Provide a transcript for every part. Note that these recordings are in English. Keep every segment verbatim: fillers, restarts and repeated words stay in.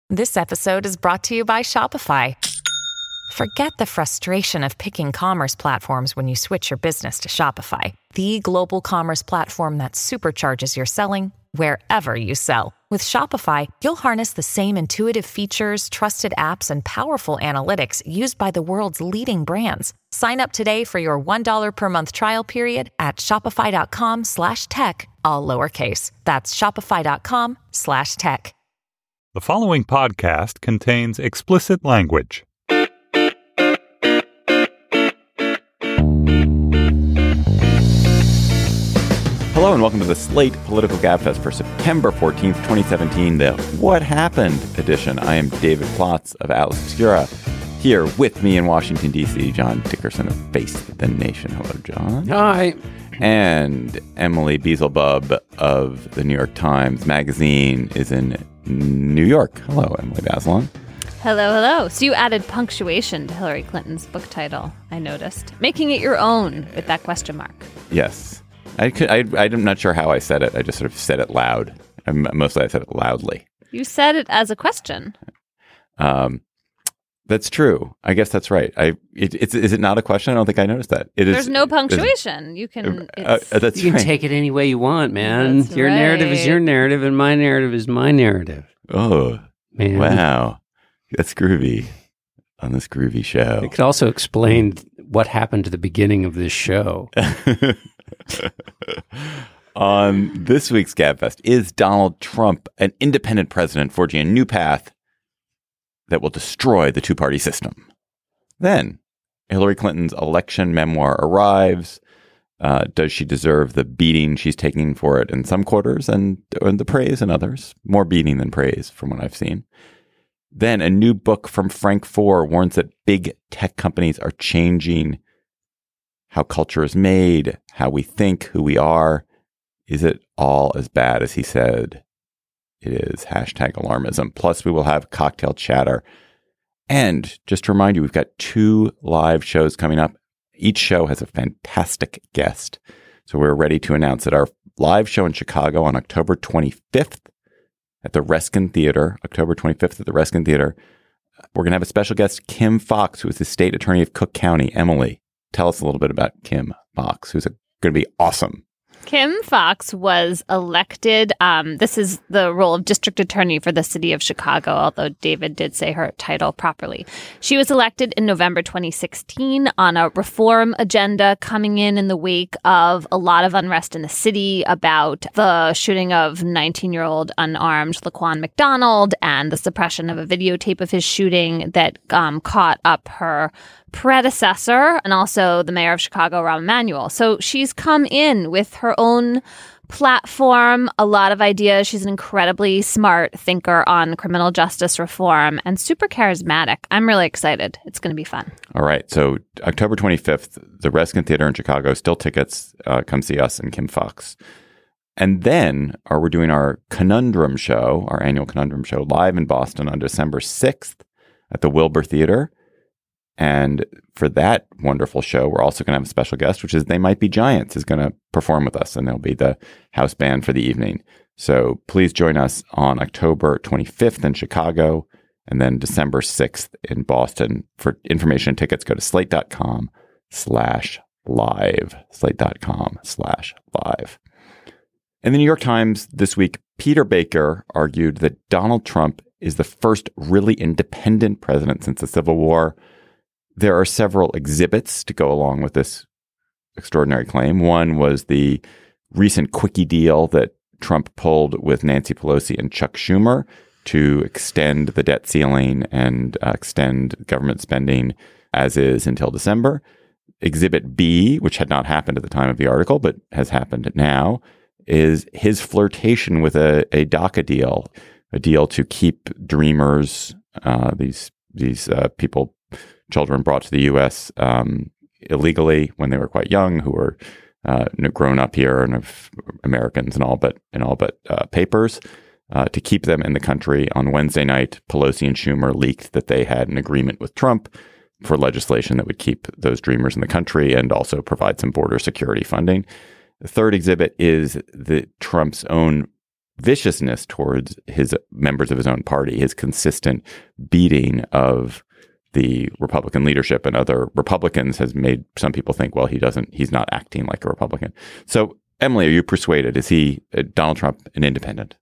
This episode is brought to you by Shopify. Forget the frustration of picking commerce platforms when you switch your business to Shopify, the global commerce platform that supercharges your selling wherever you sell. With Shopify, you'll harness the same intuitive features, trusted apps, and powerful analytics used by the world's leading brands. Sign up today for your one dollar per month trial period at shopify.com slash tech, all lowercase. That's shopify.com slash tech. The following podcast contains explicit language. Hello and welcome to the Slate Political Gabfest for September fourteenth, twenty seventeen, the What Happened edition. I am David Plotz of Atlas Obscura. Here with me in Washington, D C, John Dickerson of Face the Nation. Hello, John. Hi. And Emily Beelzebub of the New York Times Magazine is in New York. Hello, Emily Bazelon. Hello, hello. So you added punctuation to Hillary Clinton's book title, I noticed, making it your own with that question mark. Yes. I could, I, I'm not sure how I said it. I just sort of said it loud. I'm, mostly I said it loudly. You said it as a question. Um, that's true. I guess that's right. I it, it's is it not a question? I don't think I noticed that. It There's is, no punctuation. You can. Uh, uh, that's you can right. take it any way you want, man. That's your right. narrative is your narrative, and my narrative is my narrative. Oh, Man. wow. That's groovy on this groovy show. It could also explain what happened to the beginning of this show. On this week's Gabfest, is Donald Trump an independent president forging a new path that will destroy the two-party system? Then, Hillary Clinton's election memoir arrives. Uh, does she deserve the beating she's taking for it in some quarters and, and the praise in others? More beating than praise from what I've seen. Then a new book from Frank Foer warns that big tech companies are changing how culture is made, how we think, who we are. Is it all as bad as he said it is? Hashtag alarmism. Plus, we will have cocktail chatter. And just to remind you, we've got two live shows coming up. Each show has a fantastic guest. So we're ready to announce that our live show in Chicago on October twenty-fifth at the Reskin Theater, October twenty-fifth at the Reskin Theater, we're going to have a special guest, Kim Foxx, who is the state attorney of Cook County. Emily, tell us a little bit about Kim Foxx, who's going to be awesome. Kim Foxx was elected. Um, this is the role of district attorney for the city of Chicago, although David did say her title properly. She was elected in November twenty sixteen on a reform agenda coming in in the wake of a lot of unrest in the city about the shooting of nineteen-year-old unarmed Laquan McDonald and the suppression of a videotape of his shooting that um, caught up her predecessor and also the mayor of Chicago, Rahm Emanuel. So she's come in with her own platform, a lot of ideas. She's an incredibly smart thinker on criminal justice reform and super charismatic. I'm really excited. It's going to be fun. All right. So October twenty-fifth, the Reskin Theater in Chicago, still tickets. Uh, come see us and Kim Foxx. And then are we doing our Conundrum show, our annual Conundrum show, live in Boston on December sixth at the Wilbur Theater. And for that wonderful show, we're also going to have a special guest, which is They Might Be Giants, is going to perform with us, and they'll be the house band for the evening. So please join us on October twenty-fifth in Chicago, and then December sixth in Boston. For information and tickets, go to slate.com slash live, slate.com slash live. In the New York Times this week, Peter Baker argued that Donald Trump is the first really independent president since the Civil War. There are several exhibits to go along with this extraordinary claim. One was the recent quickie deal that Trump pulled with Nancy Pelosi and Chuck Schumer to extend the debt ceiling and uh, extend government spending as is until December. Exhibit B, which had not happened at the time of the article, but has happened now, is his flirtation with a, a DACA deal, a deal to keep dreamers, uh, these these uh, people, children brought to the U S um, illegally when they were quite young, who were uh, grown up here and of Americans and all but and all but uh, papers, uh, to keep them in the country. On Wednesday night, Pelosi and Schumer leaked that they had an agreement with Trump for legislation that would keep those dreamers in the country and also provide some border security funding. The third exhibit is the Trump's own viciousness towards his members of his own party, his consistent beating of the Republican leadership and other Republicans has made some people think, well, he doesn't, he's not acting like a Republican. So, Emily, are you persuaded? Is he, uh, Donald Trump, an independent?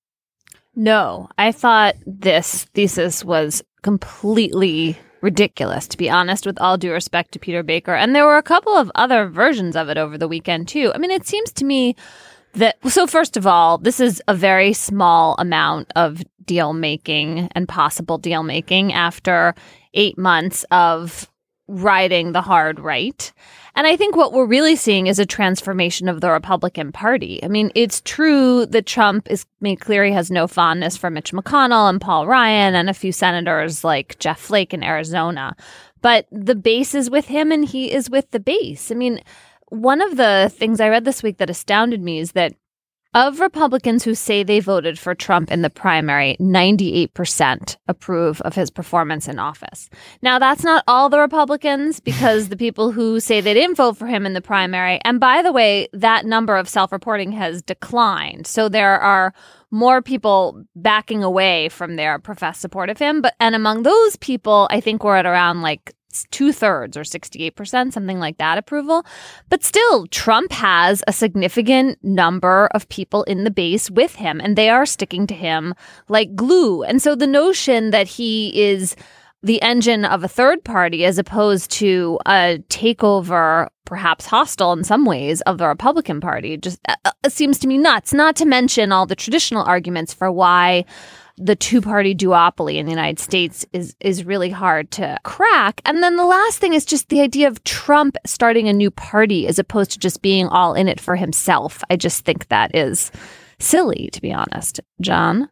No, I thought this thesis was completely ridiculous, to be honest, with all due respect to Peter Baker. And there were a couple of other versions of it over the weekend, too. I mean, it seems to me that, so first of all, this is a very small amount of deal making and possible deal making after eight months of riding the hard right. And I think what we're really seeing is a transformation of the Republican Party. I mean, it's true that Trump is made clear he has no fondness for Mitch McConnell and Paul Ryan and a few senators like Jeff Flake in Arizona. But the base is with him and he is with the base. I mean, one of the things I read this week that astounded me is that of Republicans who say they voted for Trump in the primary, ninety-eight percent approve of his performance in office. Now, that's not all the Republicans, because the people who say they didn't vote for him in the primary, and by the way, that number of self-reporting has declined. So there are more people backing away from their professed support of him. But and among those people, I think we're at around like two thirds or sixty-eight percent, something like that approval. But still, Trump has a significant number of people in the base with him, and they are sticking to him like glue. And so the notion that he is the engine of a third party as opposed to a takeover, perhaps hostile in some ways, of the Republican Party just uh, seems to me nuts, not to mention all the traditional arguments for why the two-party duopoly in the United States is is really hard to crack. And then the last thing is just the idea of Trump starting a new party as opposed to just being all in it for himself. I just think that is silly, to be honest. John?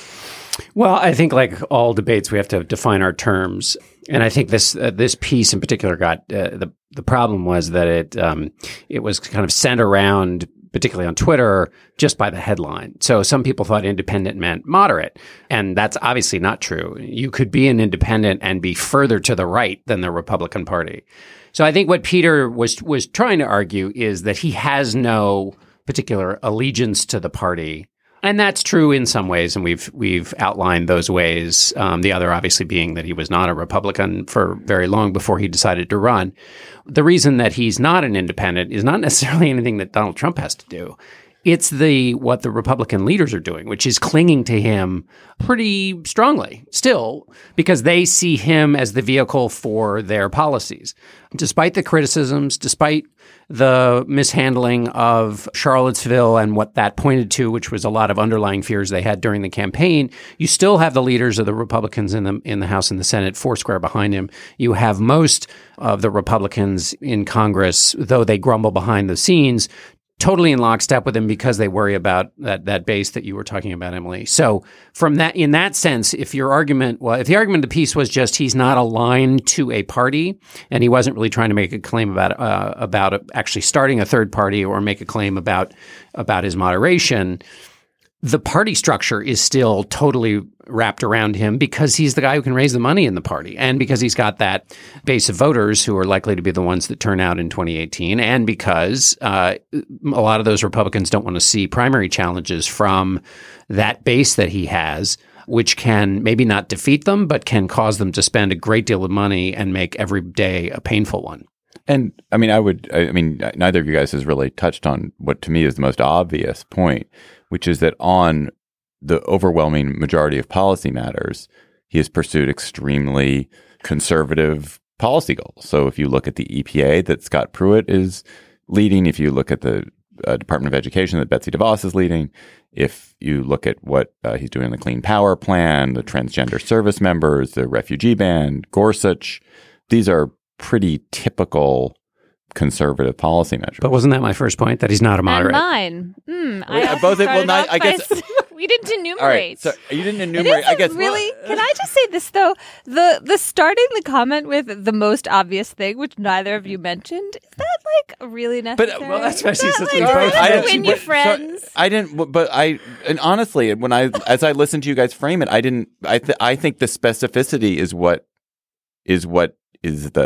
Well, I think like all debates, we have to define our terms. And I think this uh, this piece in particular got uh, the the problem was that it um, it was kind of sent around, particularly on Twitter, just by the headline. So some people thought independent meant moderate, and that's obviously not true. You could be an independent and be further to the right than the Republican Party. So I think what Peter was was trying to argue is that he has no particular allegiance to the party. And that's true in some ways, and we've we've outlined those ways. Um, the other, obviously, being that he was not a Republican for very long before he decided to run. The reason that he's not an independent is not necessarily anything that Donald Trump has to do. It's the what the Republican leaders are doing, which is clinging to him pretty strongly still, because they see him as the vehicle for their policies. Despite the criticisms, despite the mishandling of Charlottesville and what that pointed to, which was a lot of underlying fears they had during the campaign, you still have the leaders of the Republicans in the in the House and the Senate foursquare behind him. You have most of the Republicans in Congress, though they grumble behind the scenes, totally in lockstep with him because they worry about that that base that you were talking about, Emily. So from that, in that sense, if your argument, well, if the argument of the piece was just he's not aligned to a party and he wasn't really trying to make a claim about uh, about actually starting a third party or make a claim about about his moderation, the party structure is still totally wrapped around him because he's the guy who can raise the money in the party, and because he's got that base of voters who are likely to be the ones that turn out in twenty eighteen, and because uh, a lot of those Republicans don't want to see primary challenges from that base that he has, which can maybe not defeat them, but can cause them to spend a great deal of money and make every day a painful one. And I mean, I would, I mean, neither of you guys has really touched on what to me is the most obvious point, which is that on the overwhelming majority of policy matters, he has pursued extremely conservative policy goals. So if you look at the E P A that Scott Pruitt is leading, if you look at the uh, Department of Education that Betsy DeVos is leading, if you look at what uh, he's doing in the Clean Power Plan, the transgender service members, the refugee ban, Gorsuch, these are pretty typical conservative policy measures. But wasn't that my first point, that he's not a moderate? And mine. Mm, I well, both. Well, not, I guess by, we didn't enumerate. All right, so you didn't enumerate. I guess really. Well, can I just say this though? The the starting the comment with the most obvious thing, which neither of you mentioned, is that like really necessary? But well, that's especially that, since like, we both I mentioned win you but, friends. So, I didn't. But I and honestly, when I as I listened to you guys frame it, I didn't. I th- I think the specificity is what is what is the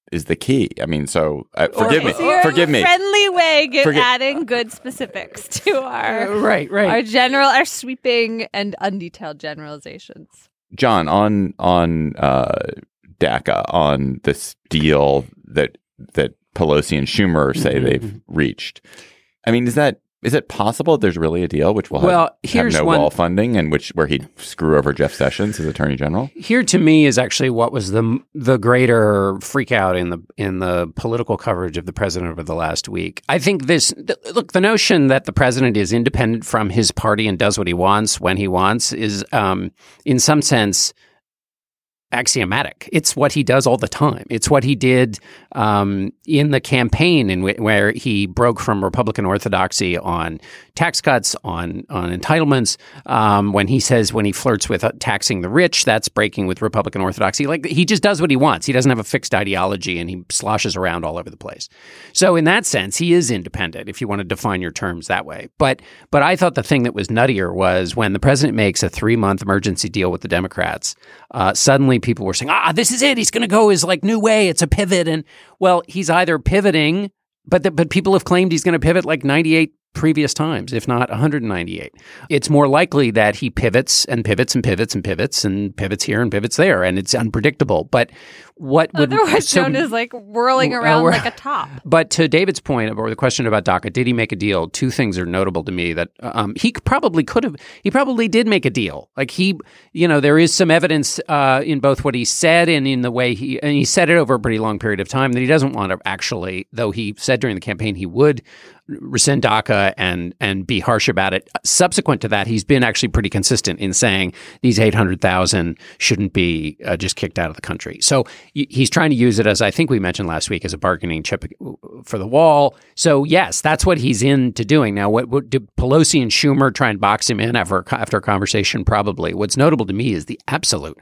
is the key. I mean, so uh, forgive Okay, me. so you're Forgive a me. friendly way of Forgi- adding good specifics to our Uh, right, right. our general, our sweeping and undetailed generalizations. John, on on uh, DACA, on this deal that that Pelosi and Schumer say Mhm. they've reached. I mean, is that is it possible that there's really a deal which will have, Well, have here's no one- wall funding and which where he'd screw over Jeff Sessions as Attorney General? Here, to me, is actually what was the the greater freak out in the in the political coverage of the president over the last week. I think this th- look the notion that the president is independent from his party and does what he wants when he wants is, um, in some sense, axiomatic. It's what he does all the time. It's what he did um, in the campaign, in w- where he broke from Republican orthodoxy on tax cuts, on on entitlements. Um, when he says when he flirts with uh, taxing the rich, that's breaking with Republican orthodoxy. Like he just does what he wants. He doesn't have a fixed ideology, and he sloshes around all over the place. So in that sense, he is independent. If you want to define your terms that way, but but I thought the thing that was nuttier was when the president makes a three month emergency deal with the Democrats. Uh, suddenly, people were saying, "Ah, this is it. He's going to go his like new way. It's a pivot." And well, he's either pivoting, but the, but people have claimed he's going to pivot like ninety-eight previous times, if not one hundred ninety-eight. It's more likely that he pivots and pivots and pivots and pivots and pivots here and pivots there, and it's unpredictable. But what would Otherwise so- known as like whirling Uh, around we're- like a top. But to David's point, or the question about DACA, did he make a deal? Two things are notable to me that um, he probably could have. He probably did make a deal. Like he, you know, there is some evidence uh, in both what he said and in the way he, and he said it over a pretty long period of time that he doesn't want to actually. Though he said during the campaign he would rescind DACA and and be harsh about it. Subsequent to that, he's been actually pretty consistent in saying these eight hundred thousand shouldn't be uh, just kicked out of the country. So y- he's trying to use it, as I think we mentioned last week, as a bargaining chip for the wall. So yes, that's what he's into doing. Now, what, what did Pelosi and Schumer try and box him in after, after a conversation? Probably. What's notable to me is the absolute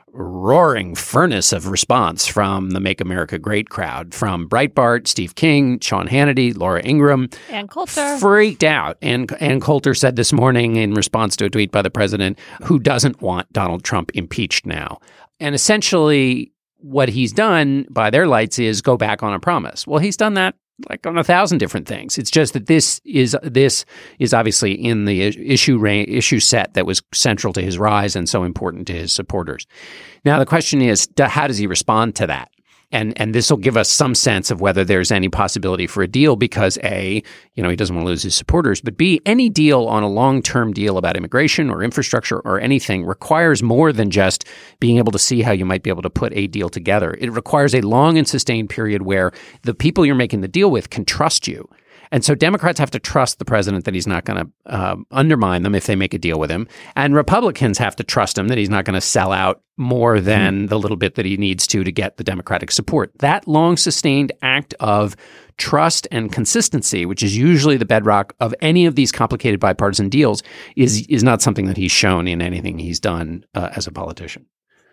roaring furnace of response from the Make America Great crowd, from Breitbart, Steve King, Sean Hannity, Laura Ingraham. And Coulter. Freaked out. And Ann Coulter said this morning in response to a tweet by the president, who doesn't want Donald Trump impeached now? And essentially what he's done by their lights is go back on a promise. Well, he's done that like on a thousand different things. It's just that this is this is obviously in the issue ra- issue set that was central to his rise and so important to his supporters. Now, the question is, do, how does he respond to that? And and this will give us some sense of whether there's any possibility for a deal because A, you know, he doesn't want to lose his supporters, but B, any deal on a long-term deal about immigration or infrastructure or anything requires more than just being able to see how you might be able to put a deal together. It requires a long and sustained period where the people you're making the deal with can trust you. And so Democrats have to trust the president that he's not going to uh, undermine them if they make a deal with him. And Republicans have to trust him that he's not going to sell out more than mm. the little bit that he needs to to get the Democratic support. That long sustained act of trust and consistency, which is usually the bedrock of any of these complicated bipartisan deals, is, is not something that he's shown in anything he's done uh, as a politician.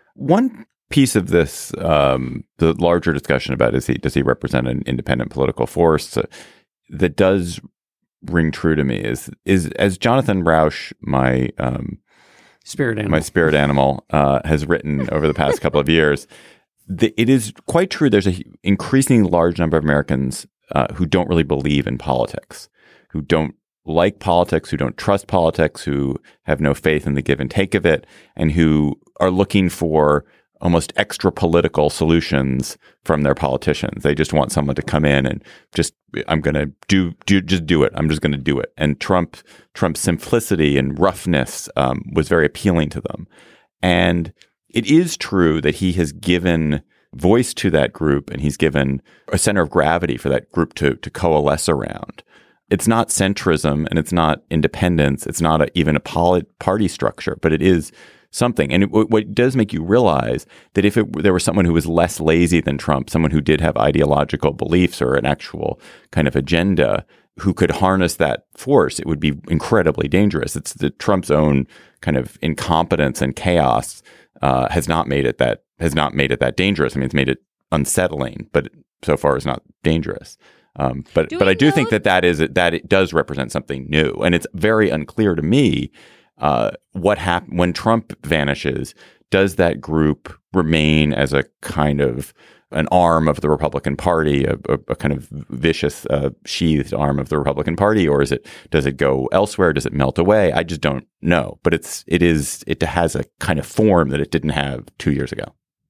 One piece of this, um, the larger discussion about is he does he represent an independent political force uh, that does ring true to me is is as Jonathan Rauch, my um, spirit animal, my spirit animal, uh, has written over the past couple of years. The, it is quite true. There's an increasingly large number of Americans uh, who don't really believe in politics, who don't like politics, who don't trust politics, who have no faith in the give and take of it, and who are looking for almost extra political solutions from their politicians. They just want someone to come in and just, I'm going to do, do, just do it. I'm just going to do it. And Trump, Trump's simplicity and roughness um, was very appealing to them. And it is true that he has given voice to that group and he's given a center of gravity for that group to, to coalesce around. It's not centrism and it's not independence. It's not a, even a poly, party structure, but it is something. And it, what it does make you realize that if it, there was someone who was less lazy than Trump, someone who did have ideological beliefs or an actual kind of agenda who could harness that force, it would be incredibly dangerous. It's the Trump's own kind of incompetence and chaos uh, has not made it that has not made it that dangerous. I mean, it's made it unsettling, but so far is not dangerous. Um, but do but I do know? think that that is that it does represent something new, and it's very unclear to me uh, what happened when Trump vanishes. Does that group remain as a kind of an arm of the Republican Party, a, a, a kind of vicious, uh, sheathed arm of the Republican Party, or is it? Does it go elsewhere? Does it melt away? I just don't know. But it's it is it has a kind of form that it didn't have two years ago.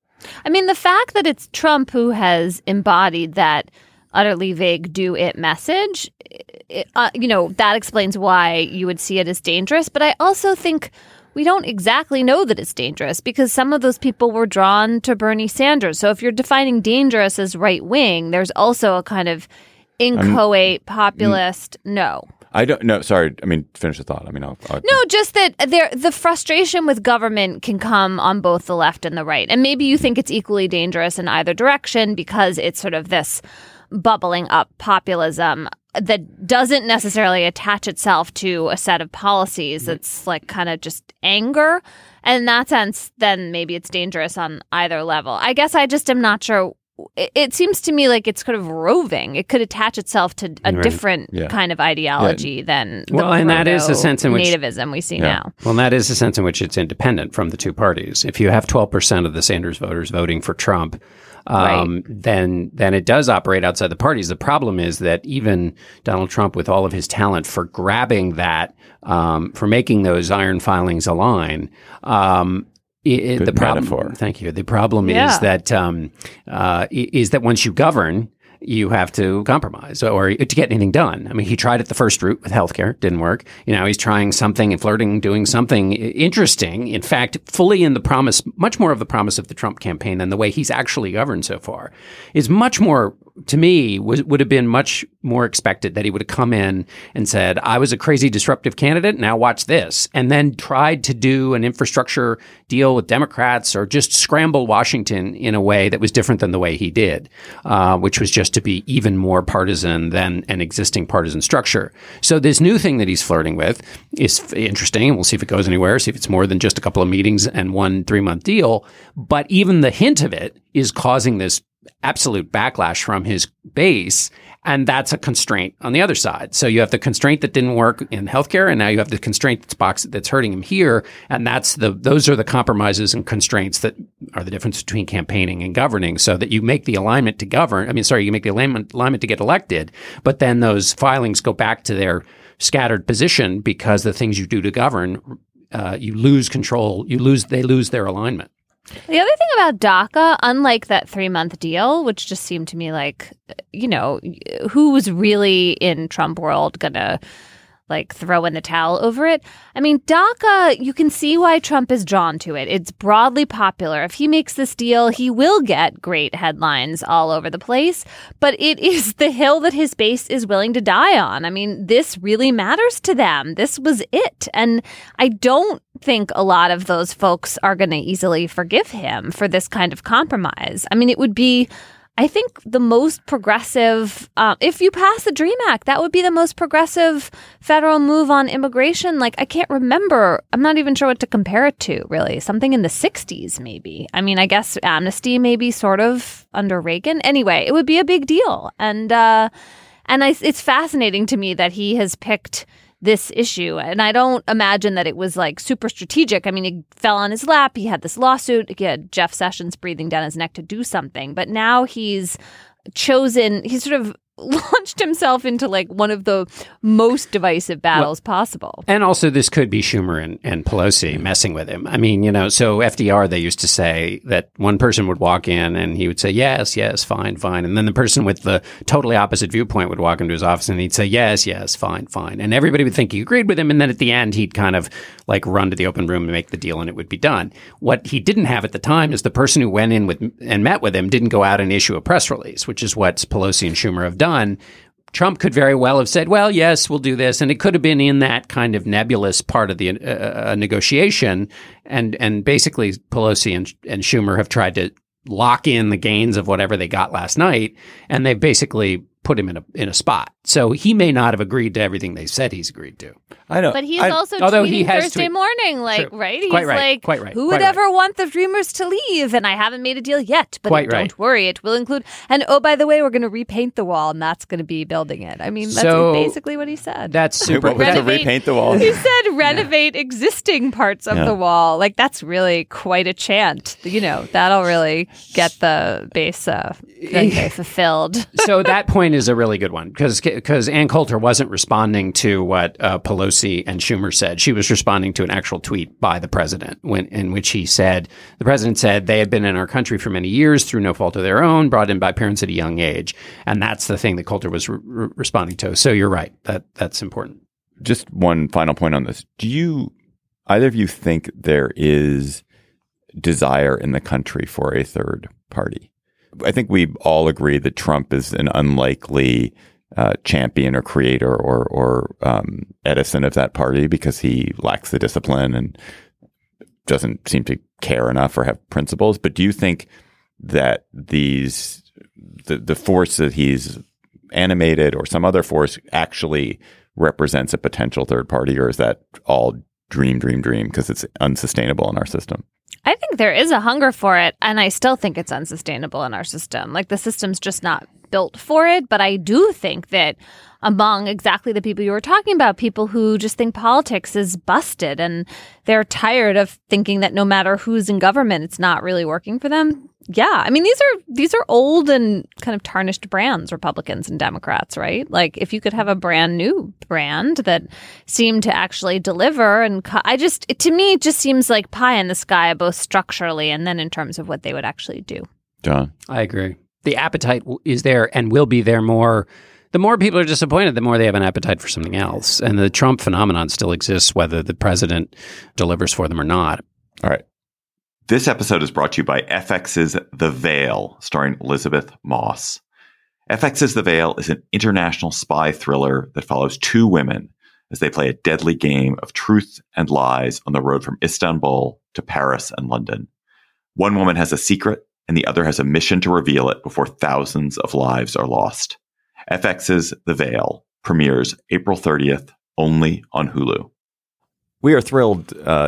I mean, the fact that it's Trump who has embodied that utterly vague "do it" message, it, uh, you know, that explains why you would see it as dangerous. But I also think we don't exactly know that it's dangerous because some of those people were drawn to Bernie Sanders. So if you're defining dangerous as right wing, there's also a kind of inchoate populist n- no. I don't know. Sorry. I mean, finish the thought. I mean, I'll, I'll, no, just that there, the frustration with government can come on both the left and the right. And maybe you think it's equally dangerous in either direction because it's sort of this bubbling up populism that doesn't necessarily attach itself to a set of policies. It's like kind of just anger. And in that sense, then maybe it's dangerous on either level. I guess I just am not sure. It, it seems to me like it's kind of roving. It could attach itself to a right. different yeah. kind of ideology yeah. than the well, and that is the sense in which nativism we see yeah. now. Well, that is the sense in which it's independent from the two parties. If you have twelve percent of the Sanders voters voting for Trump, Um, right. then then it does operate outside the parties. The problem is that even Donald Trump, with all of his talent for grabbing that, um, for making those iron filings align, um, it, Good the problem. metaphor. Thank you. The problem Yeah. is that um, uh, is that once you govern, you have to compromise or to get anything done. I mean, he tried it the first route with healthcare, didn't work. You know, he's trying something and flirting, doing something interesting. In fact, fully in the promise, much more of the promise of the Trump campaign than the way he's actually governed so far is much more, to me, was, would have been much more expected that he would have come in and said, I was a crazy disruptive candidate. Now watch this. And then tried to do an infrastructure deal with Democrats or just scramble Washington in a way that was different than the way he did, uh, which was just to be even more partisan than an existing partisan structure. So this new thing that he's flirting with is f- interesting, and we'll see if it goes anywhere, see if it's more than just a couple of meetings and one three-month deal. But even the hint of it is causing this absolute backlash from his base, and that's a constraint on the other side. So you have the constraint that didn't work in healthcare, and now you have the constraint that's box that's hurting him here, and that's the those are the compromises and constraints that are the difference between campaigning and governing. So that you make the alignment to govern. I mean, sorry, you make the alignment alignment to get elected, but then those filings go back to their scattered position because the things you do to govern, uh, you lose control. You lose they lose their alignment. The other thing about DACA, unlike that three-month deal, which just seemed to me like, you know, who was really in Trump world going to like throw in the towel over it? I mean, DACA, you can see why Trump is drawn to it. It's broadly popular. If he makes this deal, he will get great headlines all over the place. But it is the hill that his base is willing to die on. I mean, this really matters to them. This was it. And I don't think a lot of those folks are going to easily forgive him for this kind of compromise. I mean, it would be, I think, the most progressive, uh, if you pass the DREAM Act, that would be the most progressive federal move on immigration. Like, I can't remember. I'm not even sure what to compare it to, really. Something in the sixties, maybe. I mean, I guess amnesty maybe sort of under Reagan. Anyway, it would be a big deal. And, uh, and I, it's fascinating to me that he has picked this issue. And I don't imagine that it was like super strategic. I mean, it fell on his lap. He had this lawsuit. He had Jeff Sessions breathing down his neck to do something. But now he's chosen, he's sort of launched himself into like one of the most divisive battles well, possible. And also this could be Schumer and, and Pelosi messing with him. I mean, you know, so F D R, they used to say that one person would walk in and he would say, yes, yes, fine, fine. And then the person with the totally opposite viewpoint would walk into his office and he'd say, yes, yes, fine, fine. And everybody would think he agreed with him. And then at the end, he'd kind of like run to the open room and make the deal and it would be done. What he didn't have at the time is the person who went in with and met with him didn't go out and issue a press release, which is what Pelosi and Schumer have done. Trump could very well have said, well, yes, we'll do this. And it could have been in that kind of nebulous part of the uh, negotiation. And and basically Pelosi and, and Schumer have tried to lock in the gains of whatever they got last night. And they've basically put him in a in a spot. So he may not have agreed to everything they said he's agreed to. I know. But he's I, also although tweeting he has Thursday tweet- morning, like, True. right? He's Quite right. like, Quite right. Who Quite would right. ever want the Dreamers to leave? And I haven't made a deal yet, but Quite don't right. worry, it will include. And oh, by the way, we're going to repaint the wall, and that's going to be building it. I mean, that's So- basically what he said. That's super. what was that- to repaint the wall? He said renovate existing parts of Yeah. the wall. Like, that's really quite a chant. You know, that'll really get the base uh, okay, fulfilled. So that point is a really good one because because Ann Coulter wasn't responding to what uh, Pelosi and Schumer said. She was responding to an actual tweet by the president when, in which he said, the president said they had been in our country for many years through no fault of their own, brought in by parents at a young age. And that's the thing that Coulter was re- re- responding to. So you're right. That That's important. Just one final point on this. Do you, either of you think there is desire in the country for a third party? I think we all agree that Trump is an unlikely uh, champion or creator or, or um, Edison of that party because he lacks the discipline and doesn't seem to care enough or have principles. But do you think that these the, the force that he's animated or some other force actually represents a potential third party, or is that all dream, dream, dream because it's unsustainable in our system? I think there is a hunger for it, and I still think it's unsustainable in our system. Like, the system's just not built for it. But I do think that among exactly the people you were talking about, people who just think politics is busted and they're tired of thinking that no matter who's in government, it's not really working for them. Yeah. I mean, these are these are old and kind of tarnished brands, Republicans and Democrats, right? Like, if you could have a brand new brand that seemed to actually deliver, and co- I just, it, to me, it just seems like pie in the sky, both structurally and then in terms of what they would actually do. John? I agree. The appetite w- is there and will be there more. The more people are disappointed, the more they have an appetite for something else. And the Trump phenomenon still exists, whether the president delivers for them or not. All right. This episode is brought to you by F X's The Veil, starring Elizabeth Moss. F X's The Veil is an international spy thriller that follows two women as they play a deadly game of truth and lies on the road from Istanbul to Paris and London. One woman has a secret, and the other has a mission to reveal it before thousands of lives are lost. F X's The Veil premieres April thirtieth, only on Hulu. We are thrilled uh,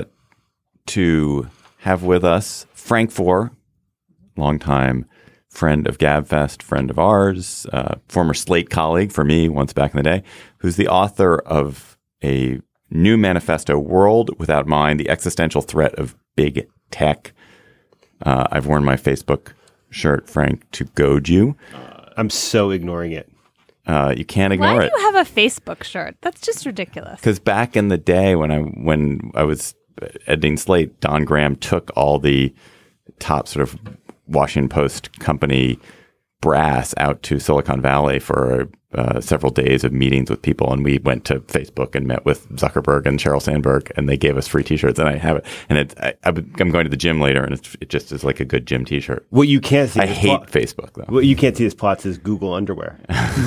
to have with us Frank Foer, longtime friend of GabFest, friend of ours, uh, former Slate colleague for me once back in the day, who's the author of a new manifesto, World Without Mind, the Existential Threat of Big Tech. Uh, I've worn my Facebook shirt, Frank, to goad you. Uh, I'm so ignoring it. Uh, you can't ignore Why it. do you have a Facebook shirt? That's just ridiculous. Because back in the day when I when I was editing Slate, Don Graham took all the top sort of Washington Post company brass out to Silicon Valley for uh, several days of meetings with people, and we went to Facebook and met with Zuckerberg and Sheryl Sandberg, and they gave us free T-shirts, and I have it. And it, I, I'm going to the gym later, and it's, it just is like a good gym T-shirt. What you can't see. I is hate plot- Facebook though, What you can't see as plots is Google underwear.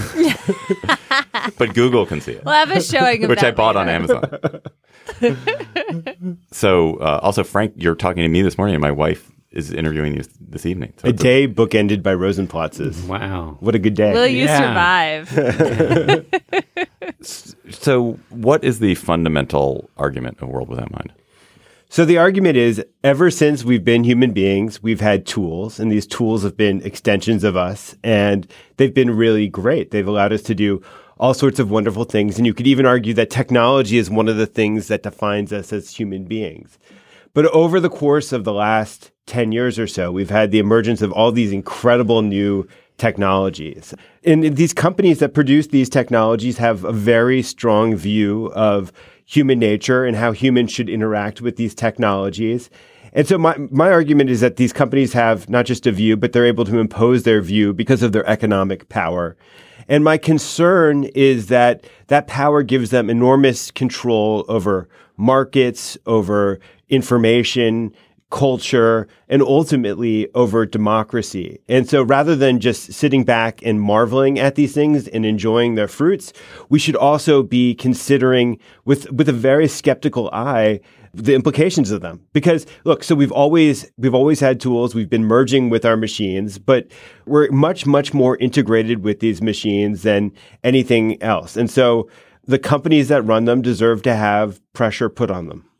but Google can see it. We'll have a showing of Which that I bought on later. Amazon. So, uh, also, Frank, you're talking to me this morning, and my wife is interviewing you this evening. So A day bookended by Rosenplatzes. Wow. What a good day. Will you Yeah. survive? So, what is the fundamental argument of World Without Mind? So the argument is, ever since we've been human beings, we've had tools, and these tools have been extensions of us, and they've been really great. They've allowed us to do all sorts of wonderful things, and you could even argue that technology is one of the things that defines us as human beings. But over the course of the last ten years or so, we've had the emergence of all these incredible new technologies. And these companies that produce these technologies have a very strong view of human nature and how humans should interact with these technologies. And so my, my argument is that these companies have not just a view, but they're able to impose their view because of their economic power. And my concern is that that power gives them enormous control over markets, over information, culture, and ultimately over democracy. And so rather than just sitting back and marveling at these things and enjoying their fruits, we should also be considering with, with a very skeptical eye the implications of them. Because look, so we've always we've always had tools, we've been merging with our machines, but we're much, much more integrated with these machines than anything else. And so the companies that run them deserve to have pressure put on them.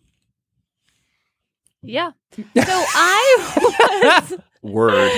Yeah. So I was Word.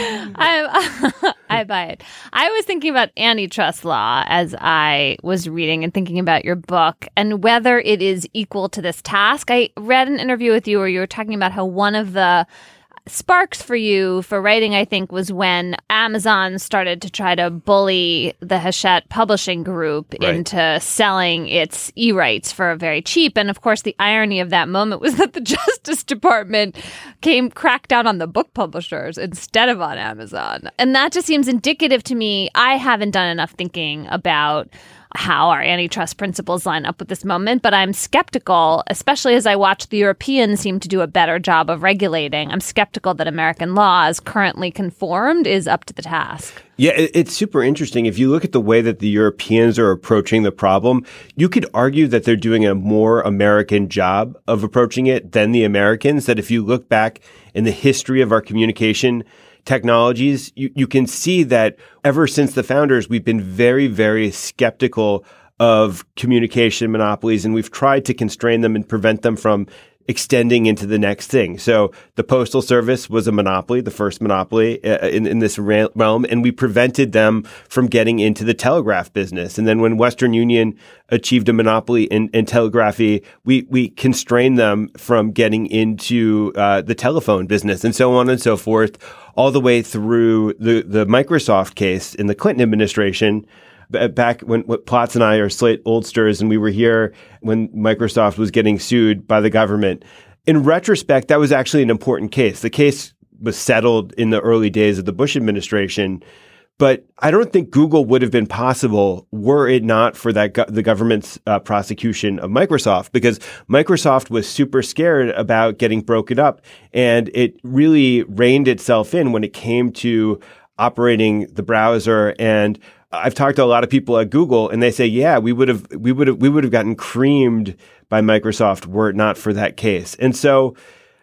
I I buy it. I was thinking about antitrust law as I was reading and thinking about your book and whether it is equal to this task. I read an interview with you where you were talking about how one of the sparks for you for writing, I think, was when Amazon started to try to bully the Hachette Publishing Group Right. into selling its e-rights for very cheap. And of course, the irony of that moment was that the Justice Department came cracked down on the book publishers instead of on Amazon. And that just seems indicative to me. I haven't done enough thinking about how our antitrust principles line up with this moment, but I'm skeptical, especially as I watch the Europeans seem to do a better job of regulating. I'm skeptical that American law, as currently conformed, is up to the task. Yeah, it- it's super interesting. If you look at the way that the Europeans are approaching the problem, you could argue that they're doing a more American job of approaching it than the Americans. That if you look back in the history of our communication technologies, you, you can see that ever since the founders, we've been very, very skeptical of communication monopolies, and we've tried to constrain them and prevent them from extending into the next thing. So the Postal Service was a monopoly, the first monopoly uh, in, in this ra- realm, and we prevented them from getting into the telegraph business. And then when Western Union achieved a monopoly in, in telegraphy, we, we constrained them from getting into uh, the telephone business, and so on and so forth, all the way through the, the Microsoft case in the Clinton administration. Back when, when Plotz and I are Slate oldsters, and we were here when Microsoft was getting sued by the government. In retrospect, that was actually an important case. The case was settled in the early days of the Bush administration, but I don't think Google would have been possible were it not for that go- the government's uh, prosecution of Microsoft, because Microsoft was super scared about getting broken up, and it really reined itself in when it came to operating the browser. And I've talked to a lot of people at Google, and they say, yeah, we would have, we would have, we would have gotten creamed by Microsoft were it not for that case. And so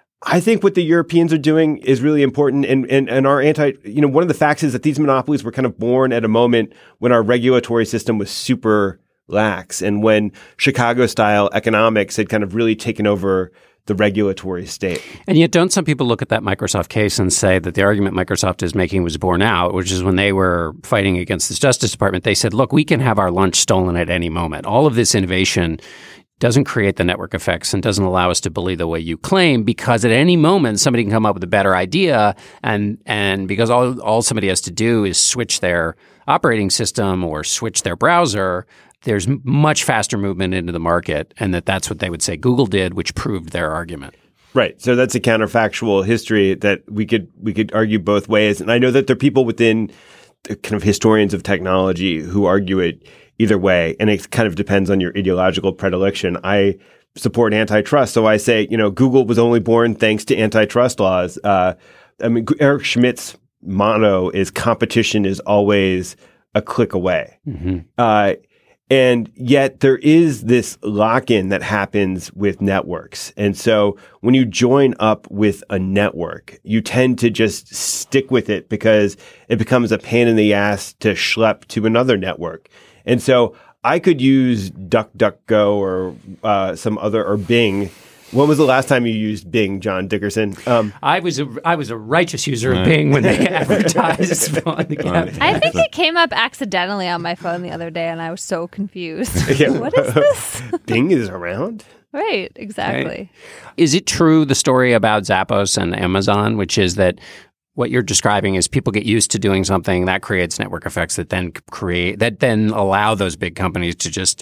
I think what the Europeans are doing is really important. And, and, and our anti, you know, one of the facts is that these monopolies were kind of born at a moment when our regulatory system was super lax and when Chicago style economics had kind of really taken over the regulatory state. And yet, don't some people look at that Microsoft case and say that the argument Microsoft is making was borne out, which is when they were fighting against the Justice Department, they said, look, we can have our lunch stolen at any moment. All of this innovation doesn't create the network effects and doesn't allow us to bully the way you claim, because at any moment somebody can come up with a better idea, and and because all all somebody has to do is switch their operating system or switch their browser, there's much faster movement into the market, and that that's what they would say Google did, which proved their argument. Right. So that's a counterfactual history that we could we could argue both ways. And I know that there are people within the kind of historians of technology who argue it either way, and it kind of depends on your ideological predilection. I support antitrust, so I say, you know, Google was only born thanks to antitrust laws. Uh, I mean, Eric Schmidt's motto is competition is always a click away. Mm-hmm. Uh, And yet there is this lock-in that happens with networks. And so when you join up with a network, you tend to just stick with it because it becomes a pain in the ass to schlep to another network. And so I could use DuckDuckGo or uh, some other, or Bing. When was the last time you used Bing, John Dickerson? Um, I was a I was a righteous user of Bing when they advertised on the campaign. I think it came up accidentally on my phone the other day, and I was so confused. Yeah. What is this? Bing is around? Right, exactly. Is it true, the story about Zappos and Amazon, which is that what you're describing is people get used to doing something that creates network effects that then create that then allow those big companies to just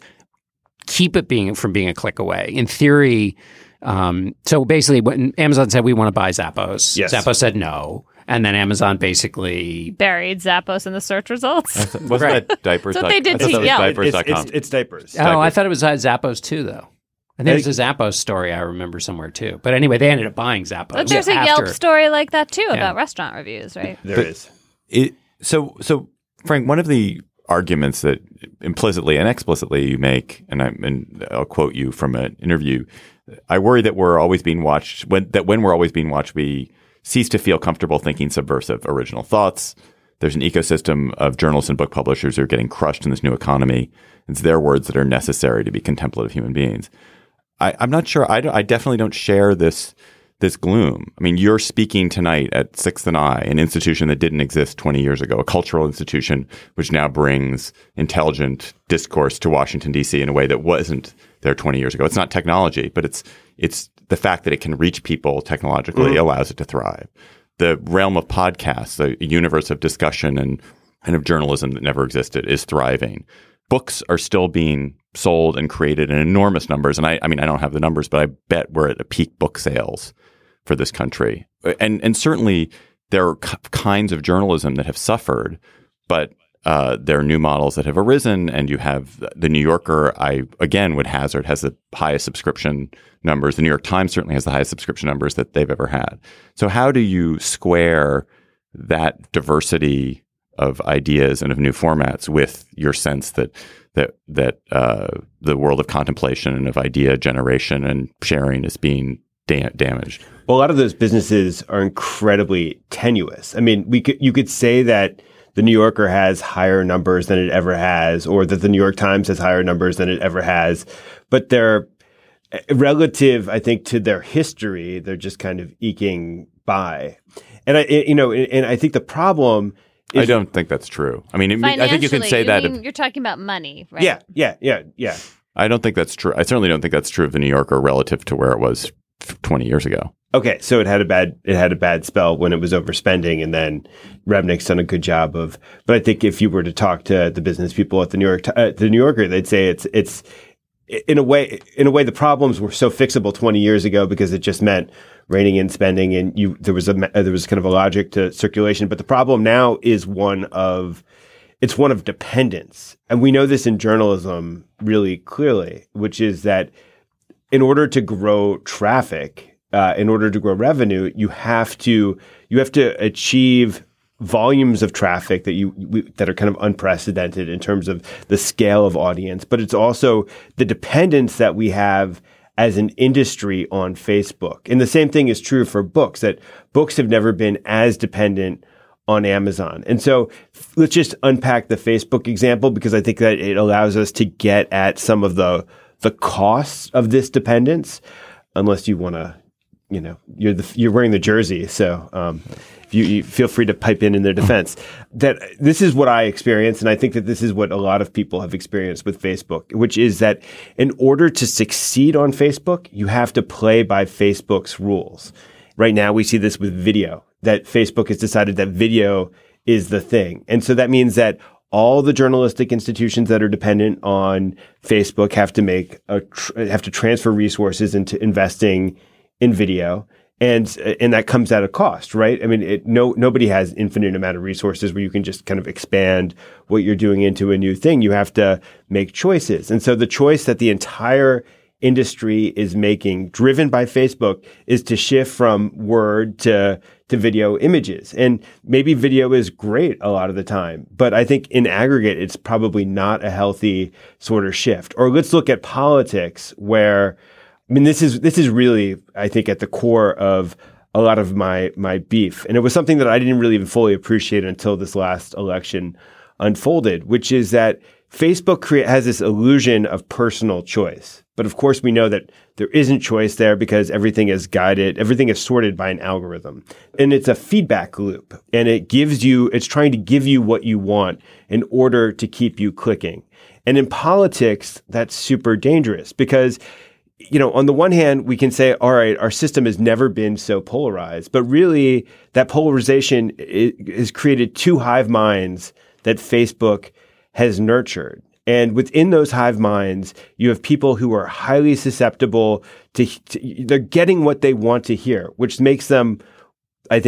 keep it being from being a click away? In theory, um, so basically, when Amazon said we want to buy Zappos, Yes. Zappos said no, and then Amazon basically Buried Zappos in the search results. Wasn't that diapers? That's what they did I thought to that was Yelp. diapers It's, dot com. it's, it's diapers. Oh, I thought it was uh, Zappos too, though. And there's a Zappos story I remember somewhere too. But anyway, they ended up buying Zappos. But there's yeah, a after. Yelp story like that too Yeah. about restaurant reviews, right? There But is. It, so, so Frank, one of the arguments that implicitly and explicitly you make, and, I, and I'll quote you from an interview, I worry that we're always being watched, when, that when we're always being watched, we cease to feel comfortable thinking subversive original thoughts. There's an ecosystem of journalists and book publishers who are getting crushed in this new economy. It's their words that are necessary to be contemplative human beings. I, I'm not sure. I, I definitely don't share this this gloom. I mean, you're speaking tonight at Sixth and I, an institution that didn't exist twenty years ago, a cultural institution which now brings intelligent discourse to Washington, D C in a way that wasn't there twenty years ago. It's not technology, but it's it's the fact that it can reach people technologically mm-hmm. allows it to thrive. The realm of podcasts, a universe of discussion and, and of journalism that never existed, is thriving. Books are still being sold and created in enormous numbers. And I, I mean, I don't have the numbers, but I bet we're at a peak book sales for this country. And and certainly there are k- kinds of journalism that have suffered, but uh, there are new models that have arisen. And you have the New Yorker, I again would hazard, has the highest subscription numbers. The New York Times certainly has the highest subscription numbers that they've ever had. So how do you square that diversity of ideas and of new formats with your sense that that that uh, the world of contemplation and of idea generation and sharing is being da- damaged? Well, a lot of those businesses are incredibly tenuous. I mean, we could you could say that the New Yorker has higher numbers than it ever has, or that the New York Times has higher numbers than it ever has, but they're relative, I think, to their history. They're just kind of eking by, and I, you know, and I think the problem. Is, I don't think that's true. I mean, it, I think you can say you that. mean, you're talking about money, right? Yeah, yeah, yeah, yeah. I don't think that's true. I certainly don't think that's true of the New Yorker relative to where it was twenty years ago. Okay, so it had a bad it had a bad spell when it was overspending, and then Remnick's done a good job of. But I think if you were to talk to the business people at the New York uh, the New Yorker, they'd say it's it's in a way in a way the problems were so fixable twenty years ago because it just meant reining in spending, and you there was a there was kind of a logic to circulation. But the problem now is one of it's one of dependence, and we know this in journalism really clearly, which is that in order to grow traffic, uh, in order to grow revenue, you have to you have to achieve volumes of traffic that you we, that are kind of unprecedented in terms of the scale of audience, but it's also the dependence that we have as an industry on Facebook. And the same thing is true for books, that books have never been as dependent on Amazon. And so let's just unpack the Facebook example, because I think that it allows us to get at some of the the costs of this dependence, unless you want to, you know, you're the, you're wearing the jersey. So um, you, you feel free to pipe in in their defense. That this is what I experienced, and I think that this is what a lot of people have experienced with Facebook, which is that in order to succeed on Facebook, you have to play by Facebook's rules. Right now, we see this with video, that Facebook has decided that video is the thing. And so that means that all the journalistic institutions that are dependent on Facebook have to make a tr- have to transfer resources into investing in video. And and that comes at a cost, right? I mean, it, no nobody has infinite amount of resources where you can just kind of expand what you're doing into a new thing. You have to make choices. And so the choice that the entire industry is making, driven by Facebook, is to shift from word to to video images. And maybe video is great a lot of the time, but I think in aggregate, it's probably not a healthy sort of shift. Or let's look at politics, where I mean, this is this is really, I think, at the core of a lot of my my beef. And it was something that I didn't really even fully appreciate until this last election unfolded, which is that Facebook crea- has this illusion of personal choice. But of course, we know that there isn't choice there, because everything is guided, everything is sorted by an algorithm. And it's a feedback loop. And it gives you, it's trying to give you what you want in order to keep you clicking. And in politics, that's super dangerous, because you know, on the one hand, we can say, all right, our system has never been so polarized, but really that polarization has created two hive minds that Facebook has nurtured. And within those hive minds, you have people who are highly susceptible to, to they're getting what they want to hear, which makes them, I think,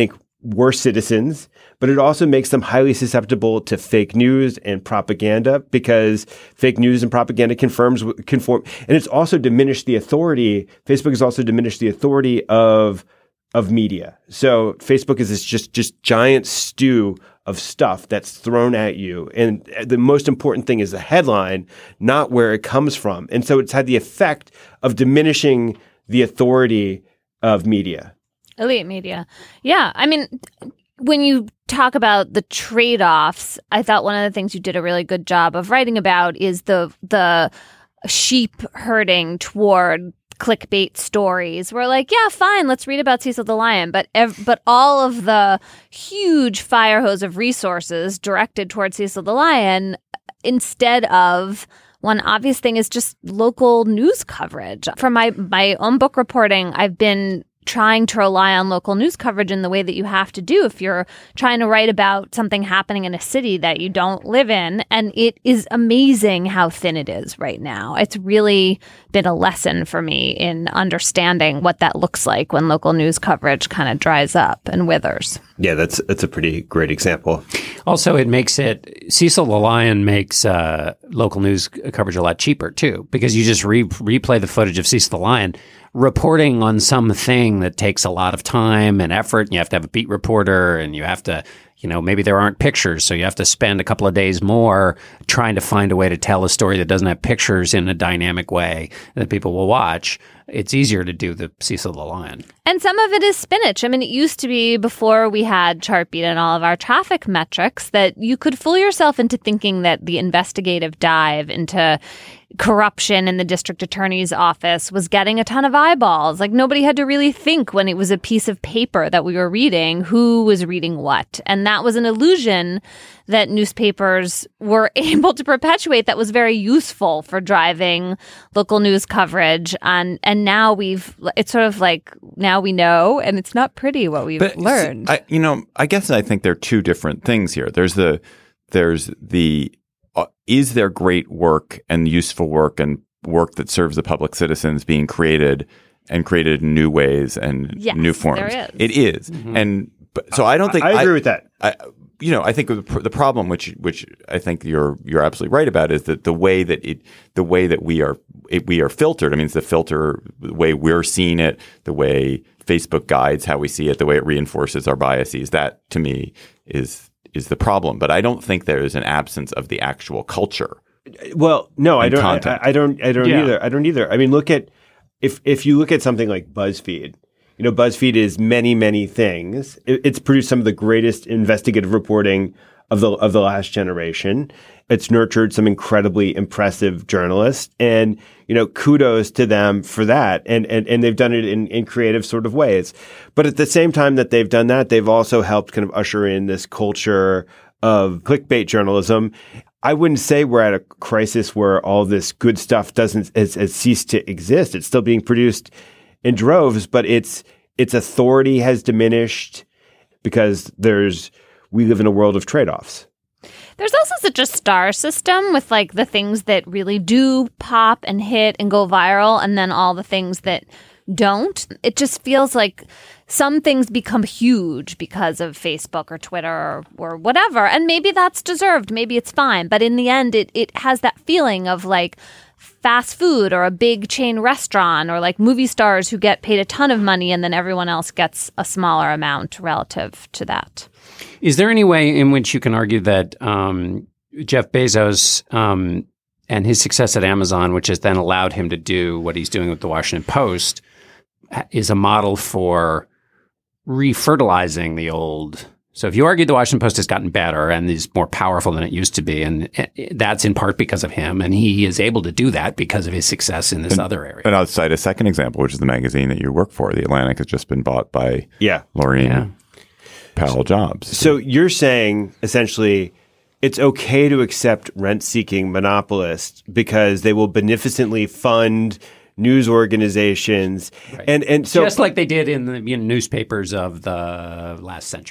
worse citizens, but it also makes them highly susceptible to fake news and propaganda because fake news and propaganda confirms conform. And it's also diminished the authority. Facebook has also diminished the authority of of media. So Facebook is this just just giant stew of stuff that's thrown at you. And the most important thing is the headline, not where it comes from. And so it's had the effect of diminishing the authority of media. Elite media. Yeah. I mean, when you talk about the trade-offs, I thought one of the things you did a really good job of writing about is the the sheep herding toward clickbait stories. We're like, yeah, fine, let's read about Cecil the Lion, but ev- but all of the huge fire hose of resources directed towards Cecil the Lion, instead of one obvious thing is just local news coverage. For my my own book reporting, I've been trying to rely on local news coverage in the way that you have to do if you're trying to write about something happening in a city that you don't live in. And it is amazing how thin it is right now. It's really been a lesson for me in understanding what that looks like when local news coverage kind of dries up and withers. Yeah, that's that's a pretty great example. Also, it makes it, Cecil the Lion makes uh, local news coverage a lot cheaper, too, because you just re- replay the footage of Cecil the Lion reporting on something that takes a lot of time and effort, and you have to have a beat reporter, and you have to, you know, maybe there aren't pictures, so you have to spend a couple of days more trying to find a way to tell a story that doesn't have pictures in a dynamic way that people will watch. It's easier to do the Cecil the Lion. And some of it is spinach. I mean, it used to be before we had Chartbeat and all of our traffic metrics that you could fool yourself into thinking that the investigative dive into corruption in the district attorney's office was getting a ton of eyeballs. Like nobody had to really think when it was a piece of paper that we were reading who was reading what. And that was an illusion that newspapers were able to perpetuate that was very useful for driving local news coverage. And and now we've, it's sort of like, now we know, and it's not pretty what we've but, learned. I, you know, I guess I think there are two different things here. There's the, there's the, uh, is there great work and useful work and work that serves the public citizens being created and created in new ways and yes, new forms? There is. It is. Mm-hmm. And but, so I don't think I, I agree I, with that. I, you know, I think the, the problem, which which I think you're you're absolutely right about, is that the way that it, the way that we are it, we are filtered. I mean, it's the filter, the way we're seeing it, the way Facebook guides how we see it, the way it reinforces our biases. That to me is is the problem. But I don't think there is an absence of the actual culture. Well, no, I don't. Content. I, I don't. I don't Yeah. either. I don't either. I mean, look at if if you look at something like BuzzFeed. You know, BuzzFeed is many, many things. It, it's produced some of the greatest investigative reporting of the of the last generation. It's nurtured some incredibly impressive journalists, and you know, kudos to them for that. And and and they've done it in in creative sort of ways. But at the same time that they've done that, they've also helped kind of usher in this culture of clickbait journalism. I wouldn't say we're at a crisis where all this good stuff doesn't has, has ceased to exist. It's still being produced in droves, but its its authority has diminished because there's we live in a world of trade-offs. There's also such a star system with like the things that really do pop and hit and go viral, and then all the things that don't. It just feels like some things become huge because of Facebook or Twitter or, or whatever, and maybe that's deserved. Maybe it's fine, but in the end, it it has that feeling of like fast food or a big chain restaurant or like movie stars who get paid a ton of money and then everyone else gets a smaller amount relative to that. Is there any way in which you can argue that um, Jeff Bezos um, and his success at Amazon, which has then allowed him to do what he's doing with the Washington Post, is a model for refertilizing the old? So if you argue the Washington Post has gotten better and is more powerful than it used to be, and that's in part because of him, and he is able to do that because of his success in this and, other area. And I'll cite a second example, which is the magazine that you work for. The Atlantic has just been bought by Yeah. Laureen Yeah. Powell Jobs. So you're saying essentially it's okay to accept rent-seeking monopolists because they will beneficently fund news organizations. Right. And and so just like they did in the you know, newspapers of the last century.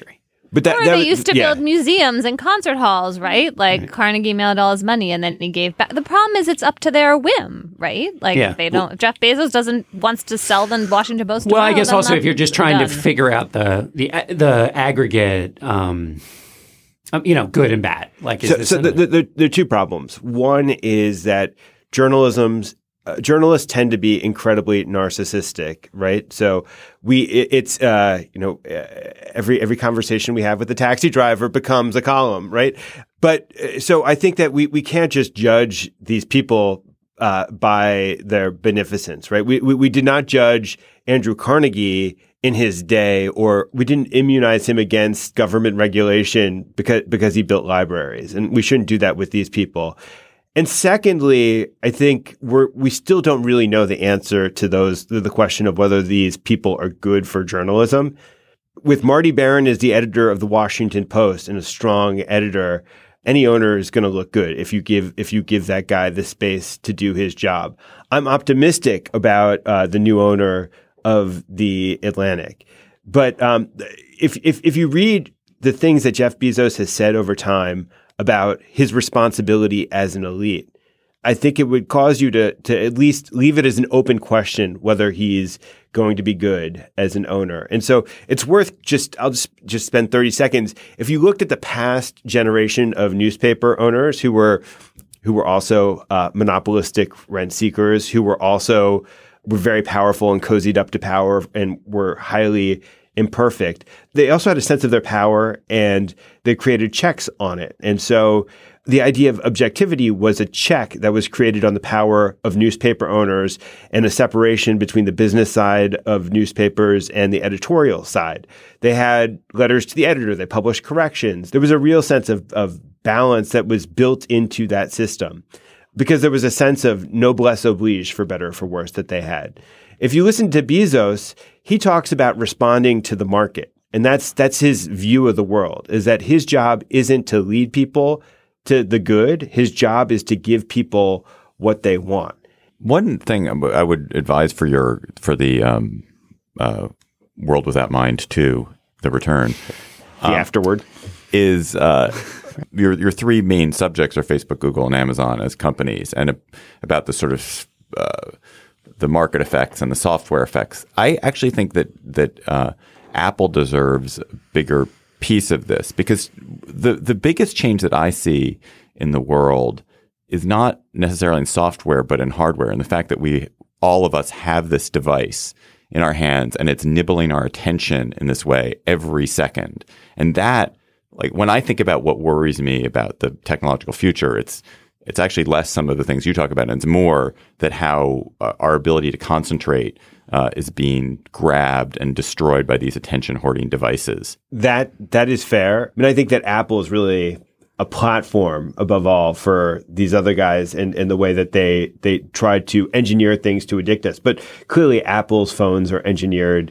But that, or that they was- used to yeah. build museums and concert halls, right? Like right. Carnegie made all his money and then he gave back. The problem is it's up to their whim, right? Like Yeah. they don't. If Jeff Bezos doesn't wants to sell the Washington Post. Well, I tomorrow, guess then also that's if you're just trying done. to figure out the the the aggregate, um, um, you know, good and bad. Like, is So, this so an- the, the, the, there are two problems. One is that journalism's uh, journalists tend to be incredibly narcissistic, right? So we it, it's uh, you know uh, every every conversation we have with the taxi driver becomes a column, right? But uh, so I think that we we can't just judge these people uh, by their beneficence, right? We, we we did not judge Andrew Carnegie in his day, or we didn't immunize him against government regulation because because he built libraries, and we shouldn't do that with these people. And secondly, I think we're we still don't really know the answer to those to the question of whether these people are good for journalism. With Marty Baron as the editor of the Washington Post and a strong editor, any owner is going to look good if you give if you give that guy the space to do his job. I'm optimistic about uh, the new owner of the Atlantic, but um, if if if you read the things that Jeff Bezos has said over time about his responsibility as an elite, I think it would cause you to to at least leave it as an open question whether he's going to be good as an owner. And so it's worth just I'll just just spend thirty seconds. If you looked at the past generation of newspaper owners who were who were also uh, monopolistic rent seekers, who were also were very powerful and cozied up to power and were highly imperfect, they also had a sense of their power and they created checks on it. And so the idea of objectivity was a check that was created on the power of newspaper owners and a separation between the business side of newspapers and the editorial side. They had letters to the editor. They published corrections. There was a real sense of, of balance that was built into that system because there was a sense of noblesse oblige, for better or for worse, that they had. If you listen to Bezos, he talks about responding to the market. And that's that's his view of the world, is that his job isn't to lead people to the good. His job is to give people what they want. One thing I would advise for your for the um, uh, World Without Mind two, The Return, The um, afterward is uh, your your three main subjects are Facebook, Google, and Amazon as companies, and uh, about the sort of uh, the market effects and the software effects. I actually think that that uh, Apple deserves a bigger piece of this, because the the biggest change that I see in the world is not necessarily in software, but in hardware, and the fact that we all of us have this device in our hands and it's nibbling our attention in this way every second. And that, like, when I think about what worries me about the technological future, it's it's actually less some of the things you talk about, and it's more that how uh, our ability to concentrate uh, is being grabbed and destroyed by these attention hoarding devices. That that is fair. I mean, I think that Apple is really a platform above all for these other guys, and, and the way that they they try to engineer things to addict us. But clearly, Apple's phones are engineered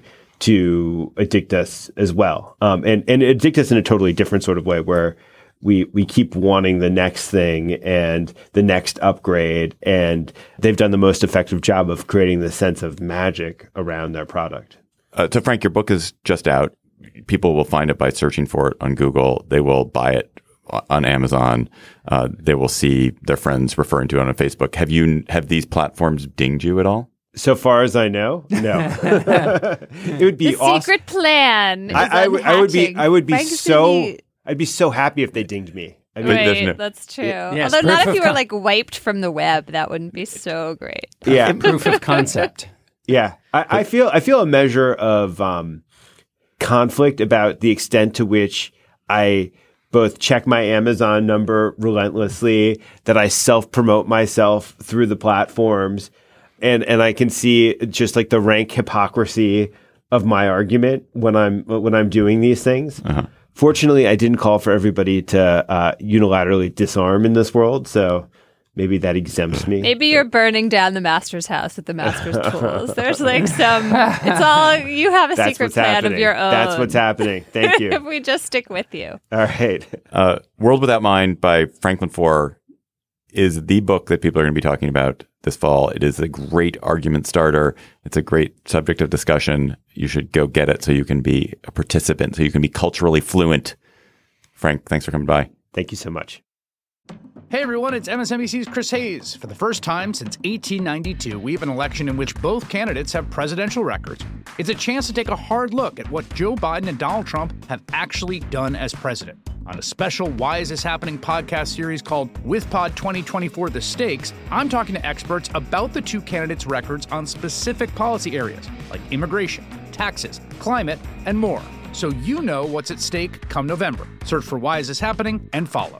to addict us as well, um, and and addict us in a totally different sort of way, where we we keep wanting the next thing and the next upgrade, and they've done the most effective job of creating this sense of magic around their product. Uh, so, Frank, your book is just out. People will find it by searching for it on Google. They will buy it on Amazon. Uh, they will see their friends referring to it on Facebook. Have you have these platforms dinged you at all? So far as I know, no. It would be the awesome. secret plan. Is I, I, would, I would be. unhatching. I would be Frank's so. really- I'd be so happy if they dinged me. I mean, there's Right, no- that's true. Yes, Although not proof if of you were con- like wiped from the web, that wouldn't be so great. yeah, proof of concept. yeah. I, I feel. I feel a measure of um, conflict about the extent to which I both check my Amazon number relentlessly, that I self-promote myself through the platforms, and and I can see just like the rank hypocrisy of my argument when I'm when I'm doing these things. Uh-huh. Fortunately, I didn't call for everybody to uh, unilaterally disarm in this world, so maybe that exempts me. Maybe you're burning down the master's house with the master's tools. There's like some, it's all, you have a That's secret what's plan happening. of your own. That's what's happening. Thank if you. we just stick with you. All right. Uh, World Without Mind by Franklin Foer is the book that people are going to be talking about this fall. It is a great argument starter. It's a great subject of discussion. You should go get it so you can be a participant, so you can be culturally fluent. Frank, thanks for coming by. Thank you so much. Hey everyone, it's M S N B C's Chris Hayes. For the first time since eighteen ninety-two, we have an election in which both candidates have presidential records. It's a chance to take a hard look at what Joe Biden and Donald Trump have actually done as president. On a special Why Is This Happening podcast series called WithPod twenty twenty-four The Stakes, I'm talking to experts about the two candidates' records on specific policy areas like immigration, taxes, climate, and more. So you know what's at stake come November. Search for Why Is This Happening and follow.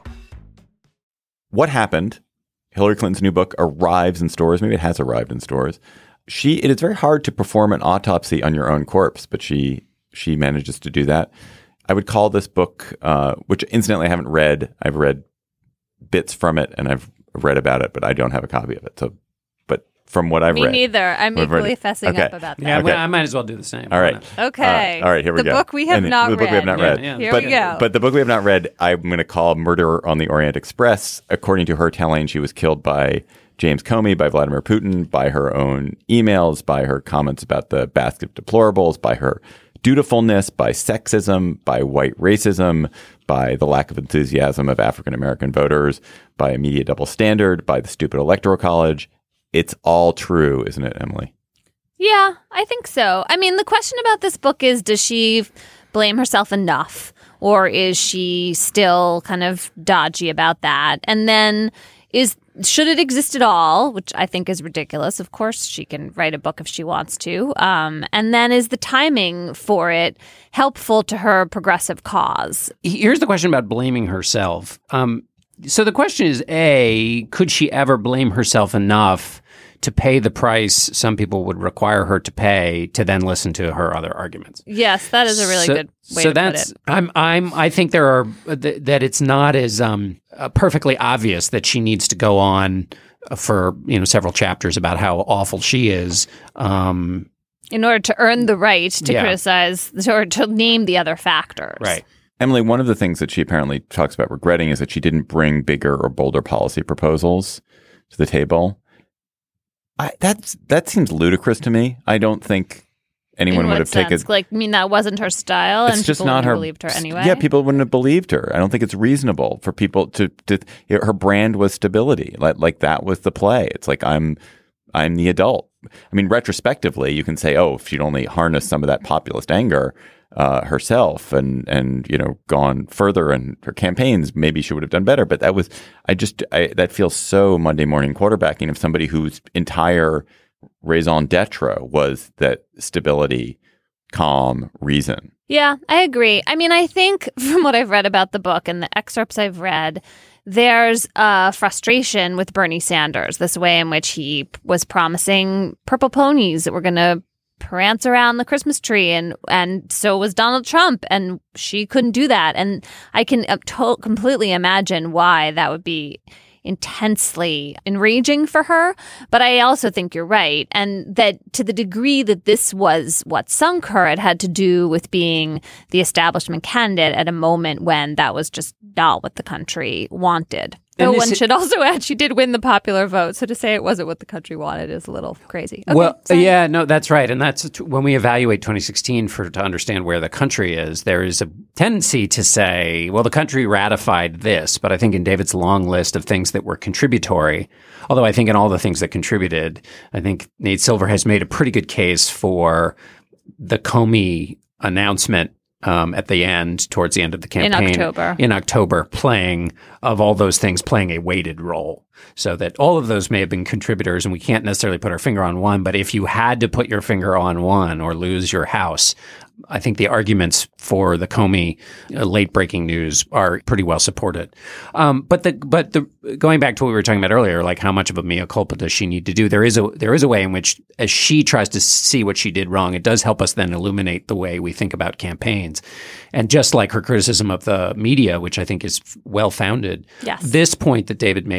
What Happened? Hillary Clinton's new book arrives in stores. Maybe it has arrived in stores. She it is very hard to perform an autopsy on your own corpse, but she she manages to do that. I would call this book, uh, which incidentally I haven't read. I've read bits from it and I've read about it, but I don't have a copy of it. So, but from what I've Me read, Me neither. I'm equally read, fessing okay. up about that. Yeah, Okay. well, I might as well do the same. All right. Okay. Uh, all right. Here we the go. The book we have And not the book read. we have not read. Yeah, yeah. Here but, we go. But the book we have not read, I'm going to call Murder on the Orient Express. According to her telling, she was killed by James Comey, by Vladimir Putin, by her own emails, by her comments about the basket of deplorables, by her dutifulness, by sexism, by white racism, by the lack of enthusiasm of African-American voters, by a media double standard, by the stupid electoral college. It's all true, isn't it, Emily? Yeah, I think so. I mean, the question about this book is, does she blame herself enough? Or is she still kind of dodgy about that? And then is should it exist at all, which I think is ridiculous. Of course, she can write a book if she wants to. Um, and then is the timing for it helpful to her progressive cause? Here's the question about blaming herself. Um, so the question is, A, could she ever blame herself enough to pay the price some people would require her to pay to then listen to her other arguments? Yes, that is a really so, good way so to that's, put it. I'm, I'm, I think there are th- that it's not as um, uh, perfectly obvious that she needs to go on for you know several chapters about how awful she is. Um, In order to earn the right to Yeah. criticize or to name the other factors. right. Emily, one of the things that she apparently talks about regretting is that she didn't bring bigger or bolder policy proposals to the table. I, that's that seems ludicrous to me. I don't think anyone In would what have sense? taken. Like, I mean, that wasn't her style, It's and just people not wouldn't her. have believed her anyway. Yeah, people wouldn't have believed her. I don't think it's reasonable for people to. to her brand was stability. Like like that was the play. It's like I'm I'm the adult. I mean, retrospectively, you can say, oh, if she'd only harnessed some of that populist anger uh, herself and and you know gone further in her campaigns, maybe she would have done better. But that was I just I, that feels so Monday morning quarterbacking of somebody whose entire raison d'etre was that stability, calm, reason. Yeah, I agree. I mean, I think from what I've read about the book and the excerpts I've read, there's a frustration with Bernie Sanders, this way in which he was promising purple ponies that were going to prance around the Christmas tree, and and so was Donald Trump, and she couldn't do that. And I can uh, to- completely imagine why that would be intensely enraging for her. But I also think you're right. And that to the degree that this was what sunk her, it had to do with being the establishment candidate at a moment when that was just not what the country wanted. Though And one this- should also add she did win the popular vote. So to say it wasn't what the country wanted is a little crazy. Okay, well, sorry. yeah, no, that's right. And that's t- when we evaluate twenty sixteen for to understand where the country is, there is a tendency to say, well, the country ratified this. But I think in David's long list of things that were contributory, although I think in all the things that contributed, I think Nate Silver has made a pretty good case for the Comey announcement Um, at the end, towards the end of the campaign. In October. In October, playing, of all those things, playing a weighted role. So that all of those may have been contributors, and we can't necessarily put our finger on one, but if you had to put your finger on one or lose your house, I think the arguments for the Comey uh, late-breaking news are pretty well supported. Um, but the but the going back to what we were talking about earlier, like how much of a mea culpa does she need to do? There is a there is a way in which, as she tries to see what she did wrong, it does help us then illuminate the way we think about campaigns. And just like her criticism of the media, which I think is well-founded, Yes. this point that David makes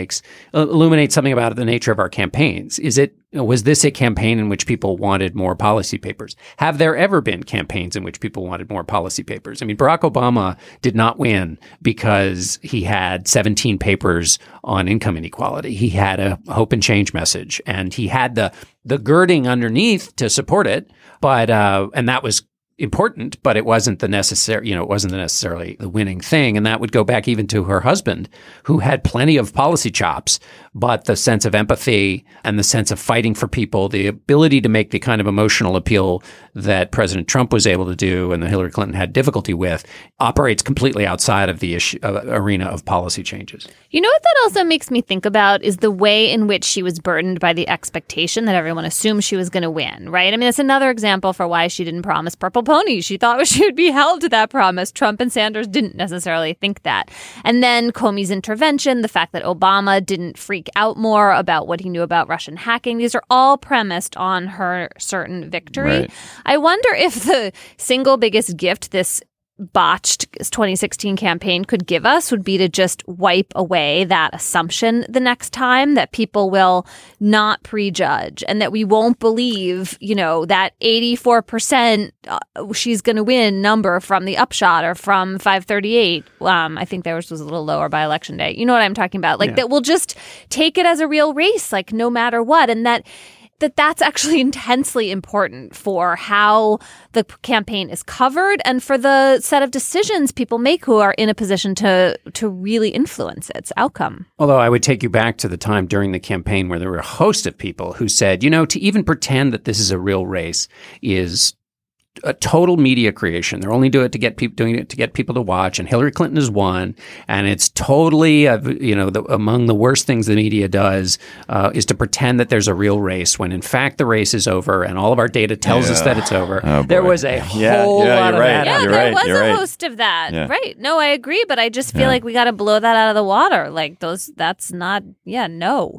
illuminate something about the nature of our campaigns. Is it was this a campaign in which people wanted more policy papers? Have there ever been campaigns in which people wanted more policy papers? I mean, Barack Obama did not win because he had seventeen papers on income inequality. He had a hope and change message, and he had the the girding underneath to support it. But uh, and that was important, but it wasn't the necessary, you know, it wasn't necessarily the winning thing. And that would go back even to her husband, who had plenty of policy chops, but the sense of empathy and the sense of fighting for people, the ability to make the kind of emotional appeal that President Trump was able to do and that Hillary Clinton had difficulty with, operates completely outside of the issue, uh, arena of policy changes. You know what that also makes me think about is the way in which she was burdened by the expectation that everyone assumed she was going to win, right? I mean, it's another example for why she didn't promise purple ponies. She thought she would be held to that promise. Trump and Sanders didn't necessarily think that. And then Comey's intervention, the fact that Obama didn't freak out more about what he knew about Russian hacking, these are all premised on her certain victory. Right. I wonder if the single biggest gift this botched twenty sixteen campaign could give us would be to just wipe away that assumption the next time, that people will not prejudge and that we won't believe, you know, that eighty-four percent uh, she's going to win number from the upshot or from five thirty-eight. Um, I think theirs was a little lower by election day. You know what I'm talking about? Like yeah. that we'll just take it as a real race, like no matter what. And that that that's actually intensely important for how the campaign is covered and for the set of decisions people make who are in a position to to really influence its outcome. Although I would take you back to the time during the campaign where there were a host of people who said, you know, to even pretend that this is a real race is a total media creation. They're only doing it to get people doing it to get people to watch. And Hillary Clinton has won, and it's totally, uh, you know, the, among the worst things the media does uh, is to pretend that there's a real race when in fact the race is over, and all of our data tells yeah. us that it's over. Oh, there was a yeah, whole yeah, lot of right. that. Yeah, you're there right, was a right. host of that. Yeah. Right? No, I agree, but I just feel yeah. like we got to blow that out of the water. Like those, that's not. Yeah, no.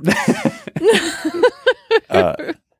uh,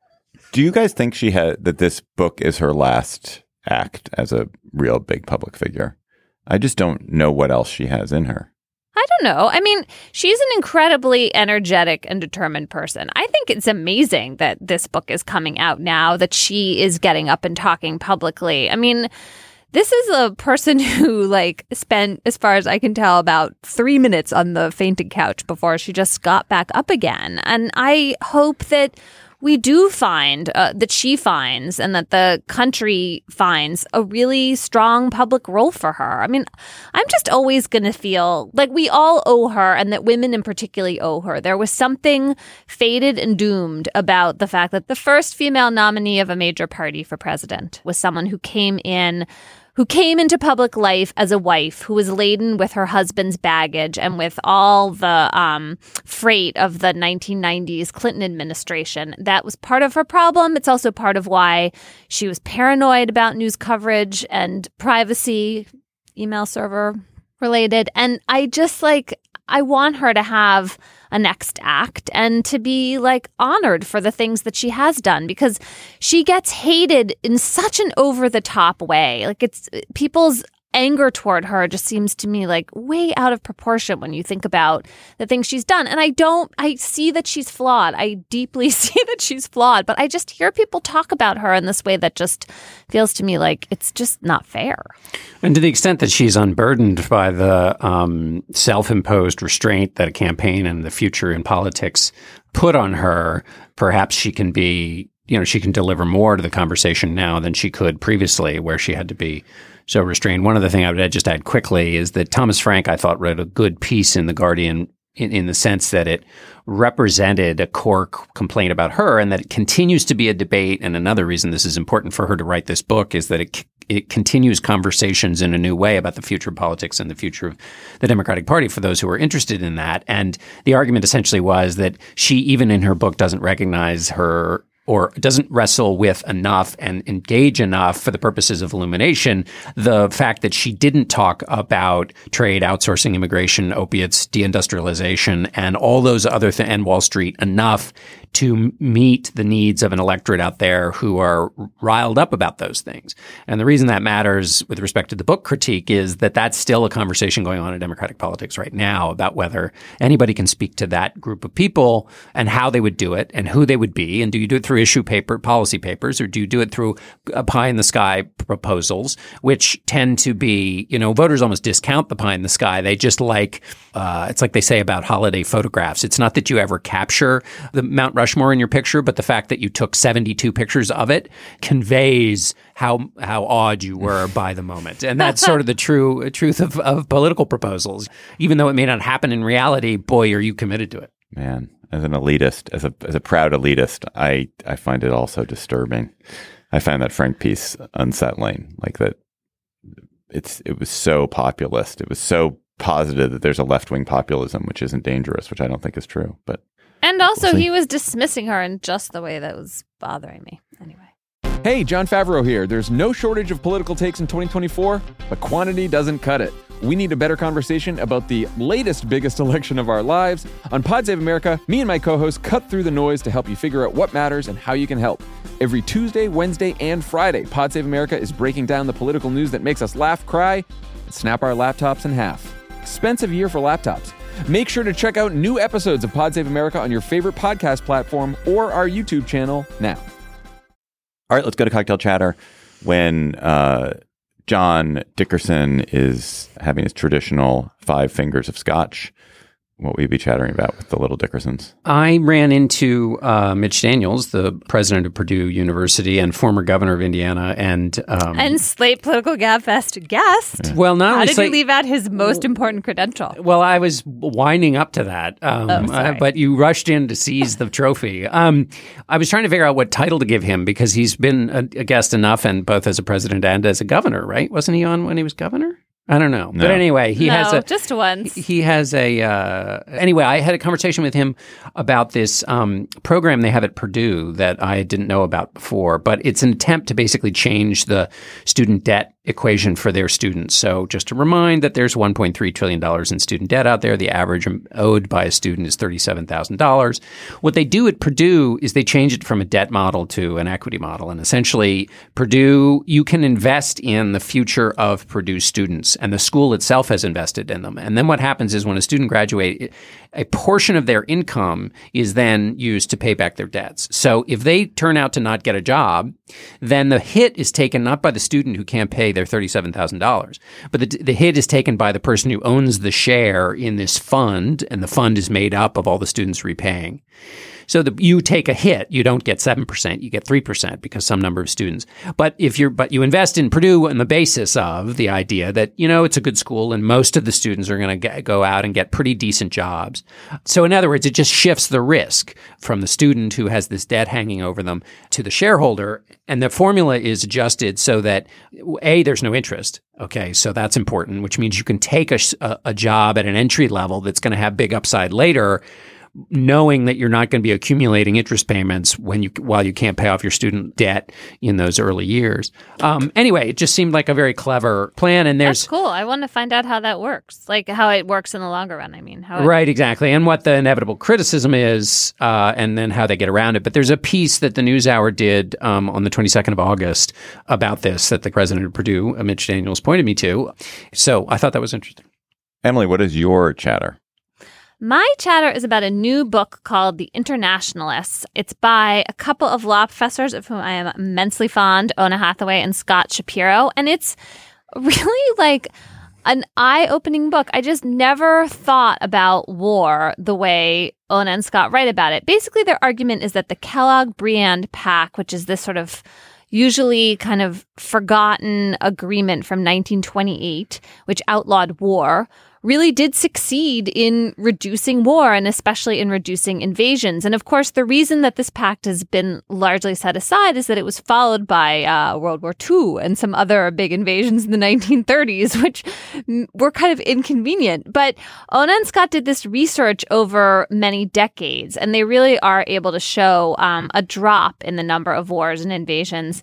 do you guys think she had that this book is her last act as a real big public figure? I just don't know what else she has in her. I don't know. I mean, she's an incredibly energetic and determined person. I think it's amazing that this book is coming out now, that she is getting up and talking publicly. I mean, this is a person who, like, spent, as far as I can tell, about three minutes on the fainting couch before she just got back up again. And I hope that we do find, uh, that she finds and that the country finds a really strong public role for her. I mean, I'm just always going to feel like we all owe her, and that women in particular owe her. There was something fated and doomed about the fact that the first female nominee of a major party for president was someone who came in who came into public life as a wife who was laden with her husband's baggage and with all the um, freight of the nineteen nineties Clinton administration. That was part of her problem. It's also part of why she was paranoid about news coverage and privacy, email server related. And I just like, I want her to have a next act and to be like honored for the things that she has done, because she gets hated in such an over the top way. Like it's people's anger toward her just seems to me like way out of proportion when you think about the things she's done. And I don't, I see that she's flawed. I deeply see that she's flawed, but I just hear people talk about her in this way that just feels to me like it's just not fair. And to the extent that she's unburdened by the um, self-imposed restraint that a campaign and the future in politics put on her, perhaps she can be, you know, she can deliver more to the conversation now than she could previously, where she had to be so restrained. One other thing I would just add quickly is that Thomas Frank, I thought, wrote a good piece in The Guardian in, in the sense that it represented a core c- complaint about her, and that it continues to be a debate. And another reason this is important for her to write this book is that it it continues conversations in a new way about the future of politics and the future of the Democratic Party for those who are interested in that. And the argument essentially was that she, even in her book, doesn't recognize her or doesn't wrestle with enough and engage enough for the purposes of illumination the fact that she didn't talk about trade, outsourcing, immigration, opiates, deindustrialization, and all those other things, and Wall Street enough to m- meet the needs of an electorate out there who are riled up about those things. And the reason that matters with respect to the book critique is that that's still a conversation going on in Democratic politics right now about whether anybody can speak to that group of people and how they would do it and who they would be. And do you do it through issue paper, policy papers, or do you do it through uh, pie in the sky proposals, which tend to be, you know, voters almost discount the pie in the sky. They just like, uh, it's like they say about holiday photographs. It's not that you ever capture the Mount Rushmore in your picture, but the fact that you took seventy-two pictures of it conveys how how awed you were by the moment. And that's sort of the true truth of, of political proposals. Even though it may not happen in reality, boy, are you committed to it. Man, as an elitist, as a as a proud elitist, I, I find it also disturbing. I find that Frank piece unsettling, like that it's it was so populist. It was so positive that there's a left-wing populism, which isn't dangerous, which I don't think is true. But And also we'll he was dismissing her in just the way that was bothering me. Anyway. Hey, John Favreau here. There's no shortage of political takes in twenty twenty-four, but quantity doesn't cut it. We need a better conversation about the latest biggest election of our lives. On Pod Save America, me and my co-hosts cut through the noise to help you figure out what matters and how you can help. Every Tuesday, Wednesday, and Friday, Pod Save America is breaking down the political news that makes us laugh, cry, and snap our laptops in half. Expensive year for laptops. Make sure to check out new episodes of Pod Save America on your favorite podcast platform or our YouTube channel now. all right, let's go to Cocktail Chatter. When uh, John Dickerson is having his traditional five fingers of scotch, what will you be chattering about with the little Dickersons? I ran into uh, Mitch Daniels, the president of Purdue University and former governor of Indiana, and um, and Slate Political Gabfest guest. well, not How only did Slate, you leave out his most important credential? Well, I was winding up to that, um, Oh, sorry. uh, but you rushed in to seize the trophy. Um, I was trying to figure out what title to give him because he's been a, a guest enough, and both as a president and as a governor, right? Wasn't he on when he was governor? I don't know. No. But anyway, he no, has a just once. he has a uh, anyway. I had a conversation with him about this um, program they have at Purdue that I didn't know about before, but it's an attempt to basically change the student debt equation for their students. So just to remind that there's one point three trillion dollars in student debt out there. The average owed by a student is thirty-seven thousand dollars. What they do at Purdue is they change it from a debt model to an equity model. And essentially, Purdue, you can invest in the future of Purdue students, and the school itself has invested in them. And then what happens is when a student graduates, a portion of their income is then used to pay back their debts. So if they turn out to not get a job, then the hit is taken not by the student who can't pay their thirty-seven thousand dollars, but the, the hit is taken by the person who owns the share in this fund, and the fund is made up of all the students repaying. So the, you take a hit, you don't get seven percent, you get three percent because some number of students. But if you're, but you invest in Purdue on the basis of the idea that, you know, it's a good school and most of the students are going to go out and get pretty decent jobs. So in other words, it just shifts the risk from the student who has this debt hanging over them to the shareholder. And the formula is adjusted so that A, there's no interest. Okay, so that's important, which means you can take a, a, a job at an entry level that's going to have big upside later, knowing that you're not going to be accumulating interest payments when you while you can't pay off your student debt in those early years. Um, anyway, it just seemed like a very clever plan. And there's That's cool. I want to find out how that works, like how it works in the longer run. I mean, how it, right, exactly, and what the inevitable criticism is, uh, and then how they get around it. But there's a piece that the NewsHour did um, on the twenty-second of August about this that the president of Purdue, Mitch Daniels, pointed me to. So I thought that was interesting. Emily, what is your chatter? My chatter is about a new book called The Internationalists. It's by a couple of law professors of whom I am immensely fond, Ona Hathaway and Scott Shapiro. And it's really like an eye-opening book. I just never thought about war the way Ona and Scott write about it. Basically, their argument is that the Kellogg-Briand Pact, which is this sort of usually kind of forgotten agreement from nineteen twenty-eight, which outlawed war, really did succeed in reducing war and especially in reducing invasions. And of course, the reason that this pact has been largely set aside is that it was followed by uh, World War Two and some other big invasions in the nineteen thirties, which were kind of inconvenient. But Ona and Scott did this research over many decades, and they really are able to show um, a drop in the number of wars and invasions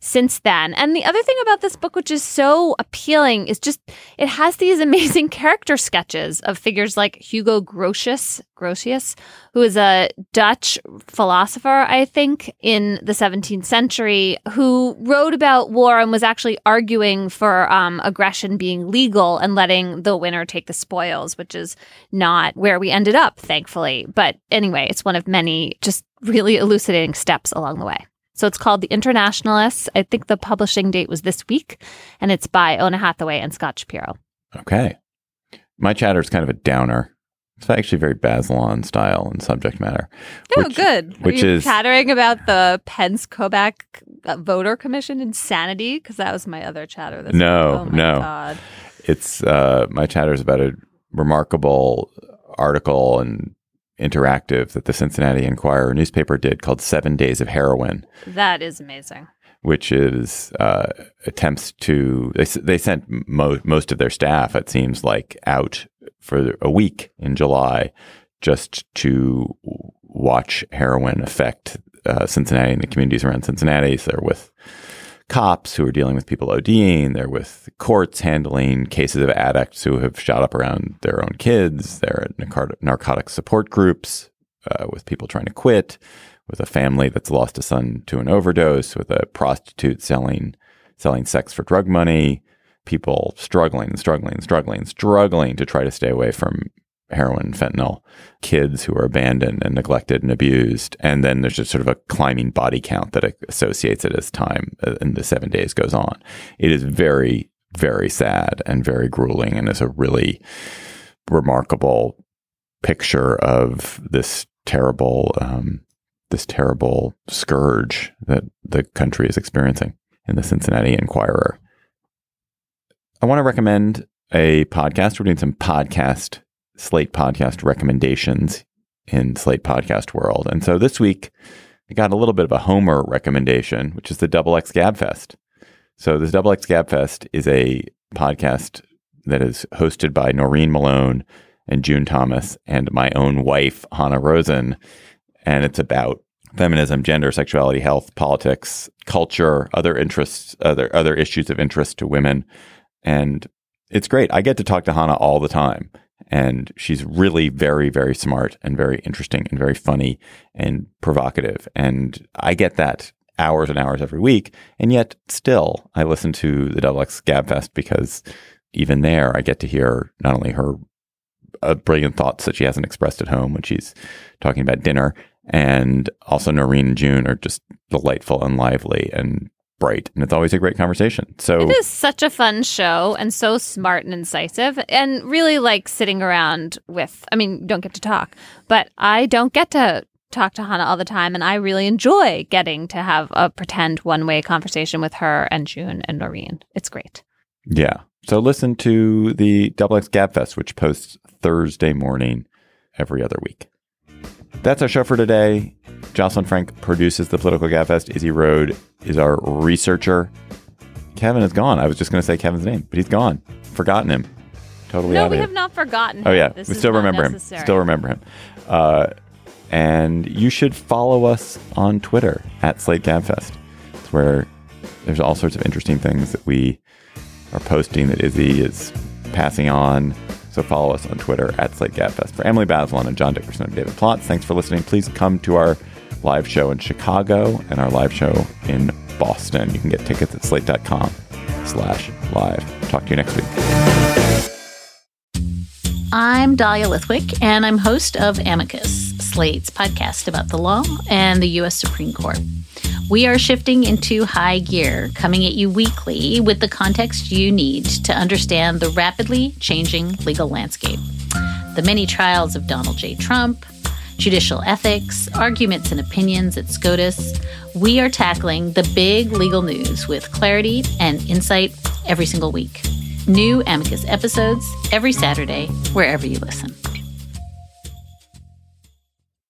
since then. And the other thing about this book, which is so appealing, is just it has these amazing character sketches of figures like Hugo Grotius, Grotius, who is a Dutch philosopher, I think, in the seventeenth century, who wrote about war and was actually arguing for um, aggression being legal and letting the winner take the spoils, which is not where we ended up, thankfully. But anyway, it's one of many just really elucidating steps along the way. So it's called The Internationalists. I think the publishing date was this week, and it's by Ona Hathaway and Scott Shapiro. Okay. My chatter is kind of a downer. It's actually very Bazelon style and subject matter. Oh, which, good. Which Are you is chattering about the Pence-Kobach voter commission insanity? Because that was my other chatter this no, week. Oh, my no. God. It's uh, my chatter is about a remarkable article and interactive that the Cincinnati Enquirer newspaper did called Seven Days of Heroin. That is amazing. Which is uh, attempts to, they, they sent mo- most of their staff, it seems like, out for a week in July just to watch heroin affect uh, Cincinnati and the communities around Cincinnati. So they're with cops who are dealing with people ODing. They're with courts handling cases of addicts who have shot up around their own kids. They're at narcotic, narcotic support groups uh, with people trying to quit, with a family that's lost a son to an overdose, with a prostitute selling selling sex for drug money, people struggling and struggling and struggling and struggling to try to stay away from heroin, fentanyl, kids who are abandoned and neglected and abused. And then there's just sort of a climbing body count that associates it as time and the seven days goes on. It is very, very sad and very grueling, and is a really remarkable picture of this terrible, um, this terrible scourge that the country is experiencing in the Cincinnati Enquirer. I want to recommend a podcast. We're doing some podcast Slate podcast recommendations in Slate podcast world. And so this week, I got a little bit of a Homer recommendation, which is the Double X Gabfest. So this Double X Gabfest is a podcast that is hosted by Noreen Malone and June Thomas and my own wife, Hannah Rosen. And it's about feminism, gender, sexuality, health, politics, culture, other interests, other other issues of interest to women. And it's great. I get to talk to Hannah all the time. And she's really very, very smart and very interesting and very funny and provocative. And I get that hours and hours every week. And yet still, I listen to the Double X Gabfest because even there, I get to hear not only her uh, brilliant thoughts that she hasn't expressed at home when she's talking about dinner, and also Noreen and June are just delightful and lively and bright, and it's always a great conversation. So it is such a fun show and so smart and incisive, and really like sitting around with, I mean, you don't get to talk, but I don't get to talk to Hannah all the time, and I really enjoy getting to have a pretend one-way conversation with her and June and Noreen. It's great. Yeah. So listen to the Double X Gabfest, which posts Thursday morning every other week. That's our show for today. Jocelyn Frank produces the Political Gabfest. Izzy Rode is our researcher. Kevin is gone. I was just going to say Kevin's name, but he's gone. Forgotten him. Totally no, out of we here. have not forgotten him. Oh, yeah. This we is still not remember necessary. him. Still remember him. Uh, and you should follow us on Twitter at Slate Gabfest. It's where there's all sorts of interesting things that we are posting that Izzy is passing on. So follow us on Twitter at Slate Gabfest. For Emily Bazelon and John Dickerson and David Plotz, thanks for listening. Please come to our live show in Chicago and our live show in Boston. You can get tickets at slate.com slash live. Talk to you next week. I'm Dahlia Lithwick, and I'm host of Amicus, Slate's podcast about the law and the U S Supreme Court. We are shifting into high gear, coming at you weekly with the context you need to understand the rapidly changing legal landscape. The many trials of Donald J. Trump, judicial ethics, arguments and opinions at SCOTUS. We are tackling the big legal news with clarity and insight every single week. New Amicus episodes every Saturday, wherever you listen.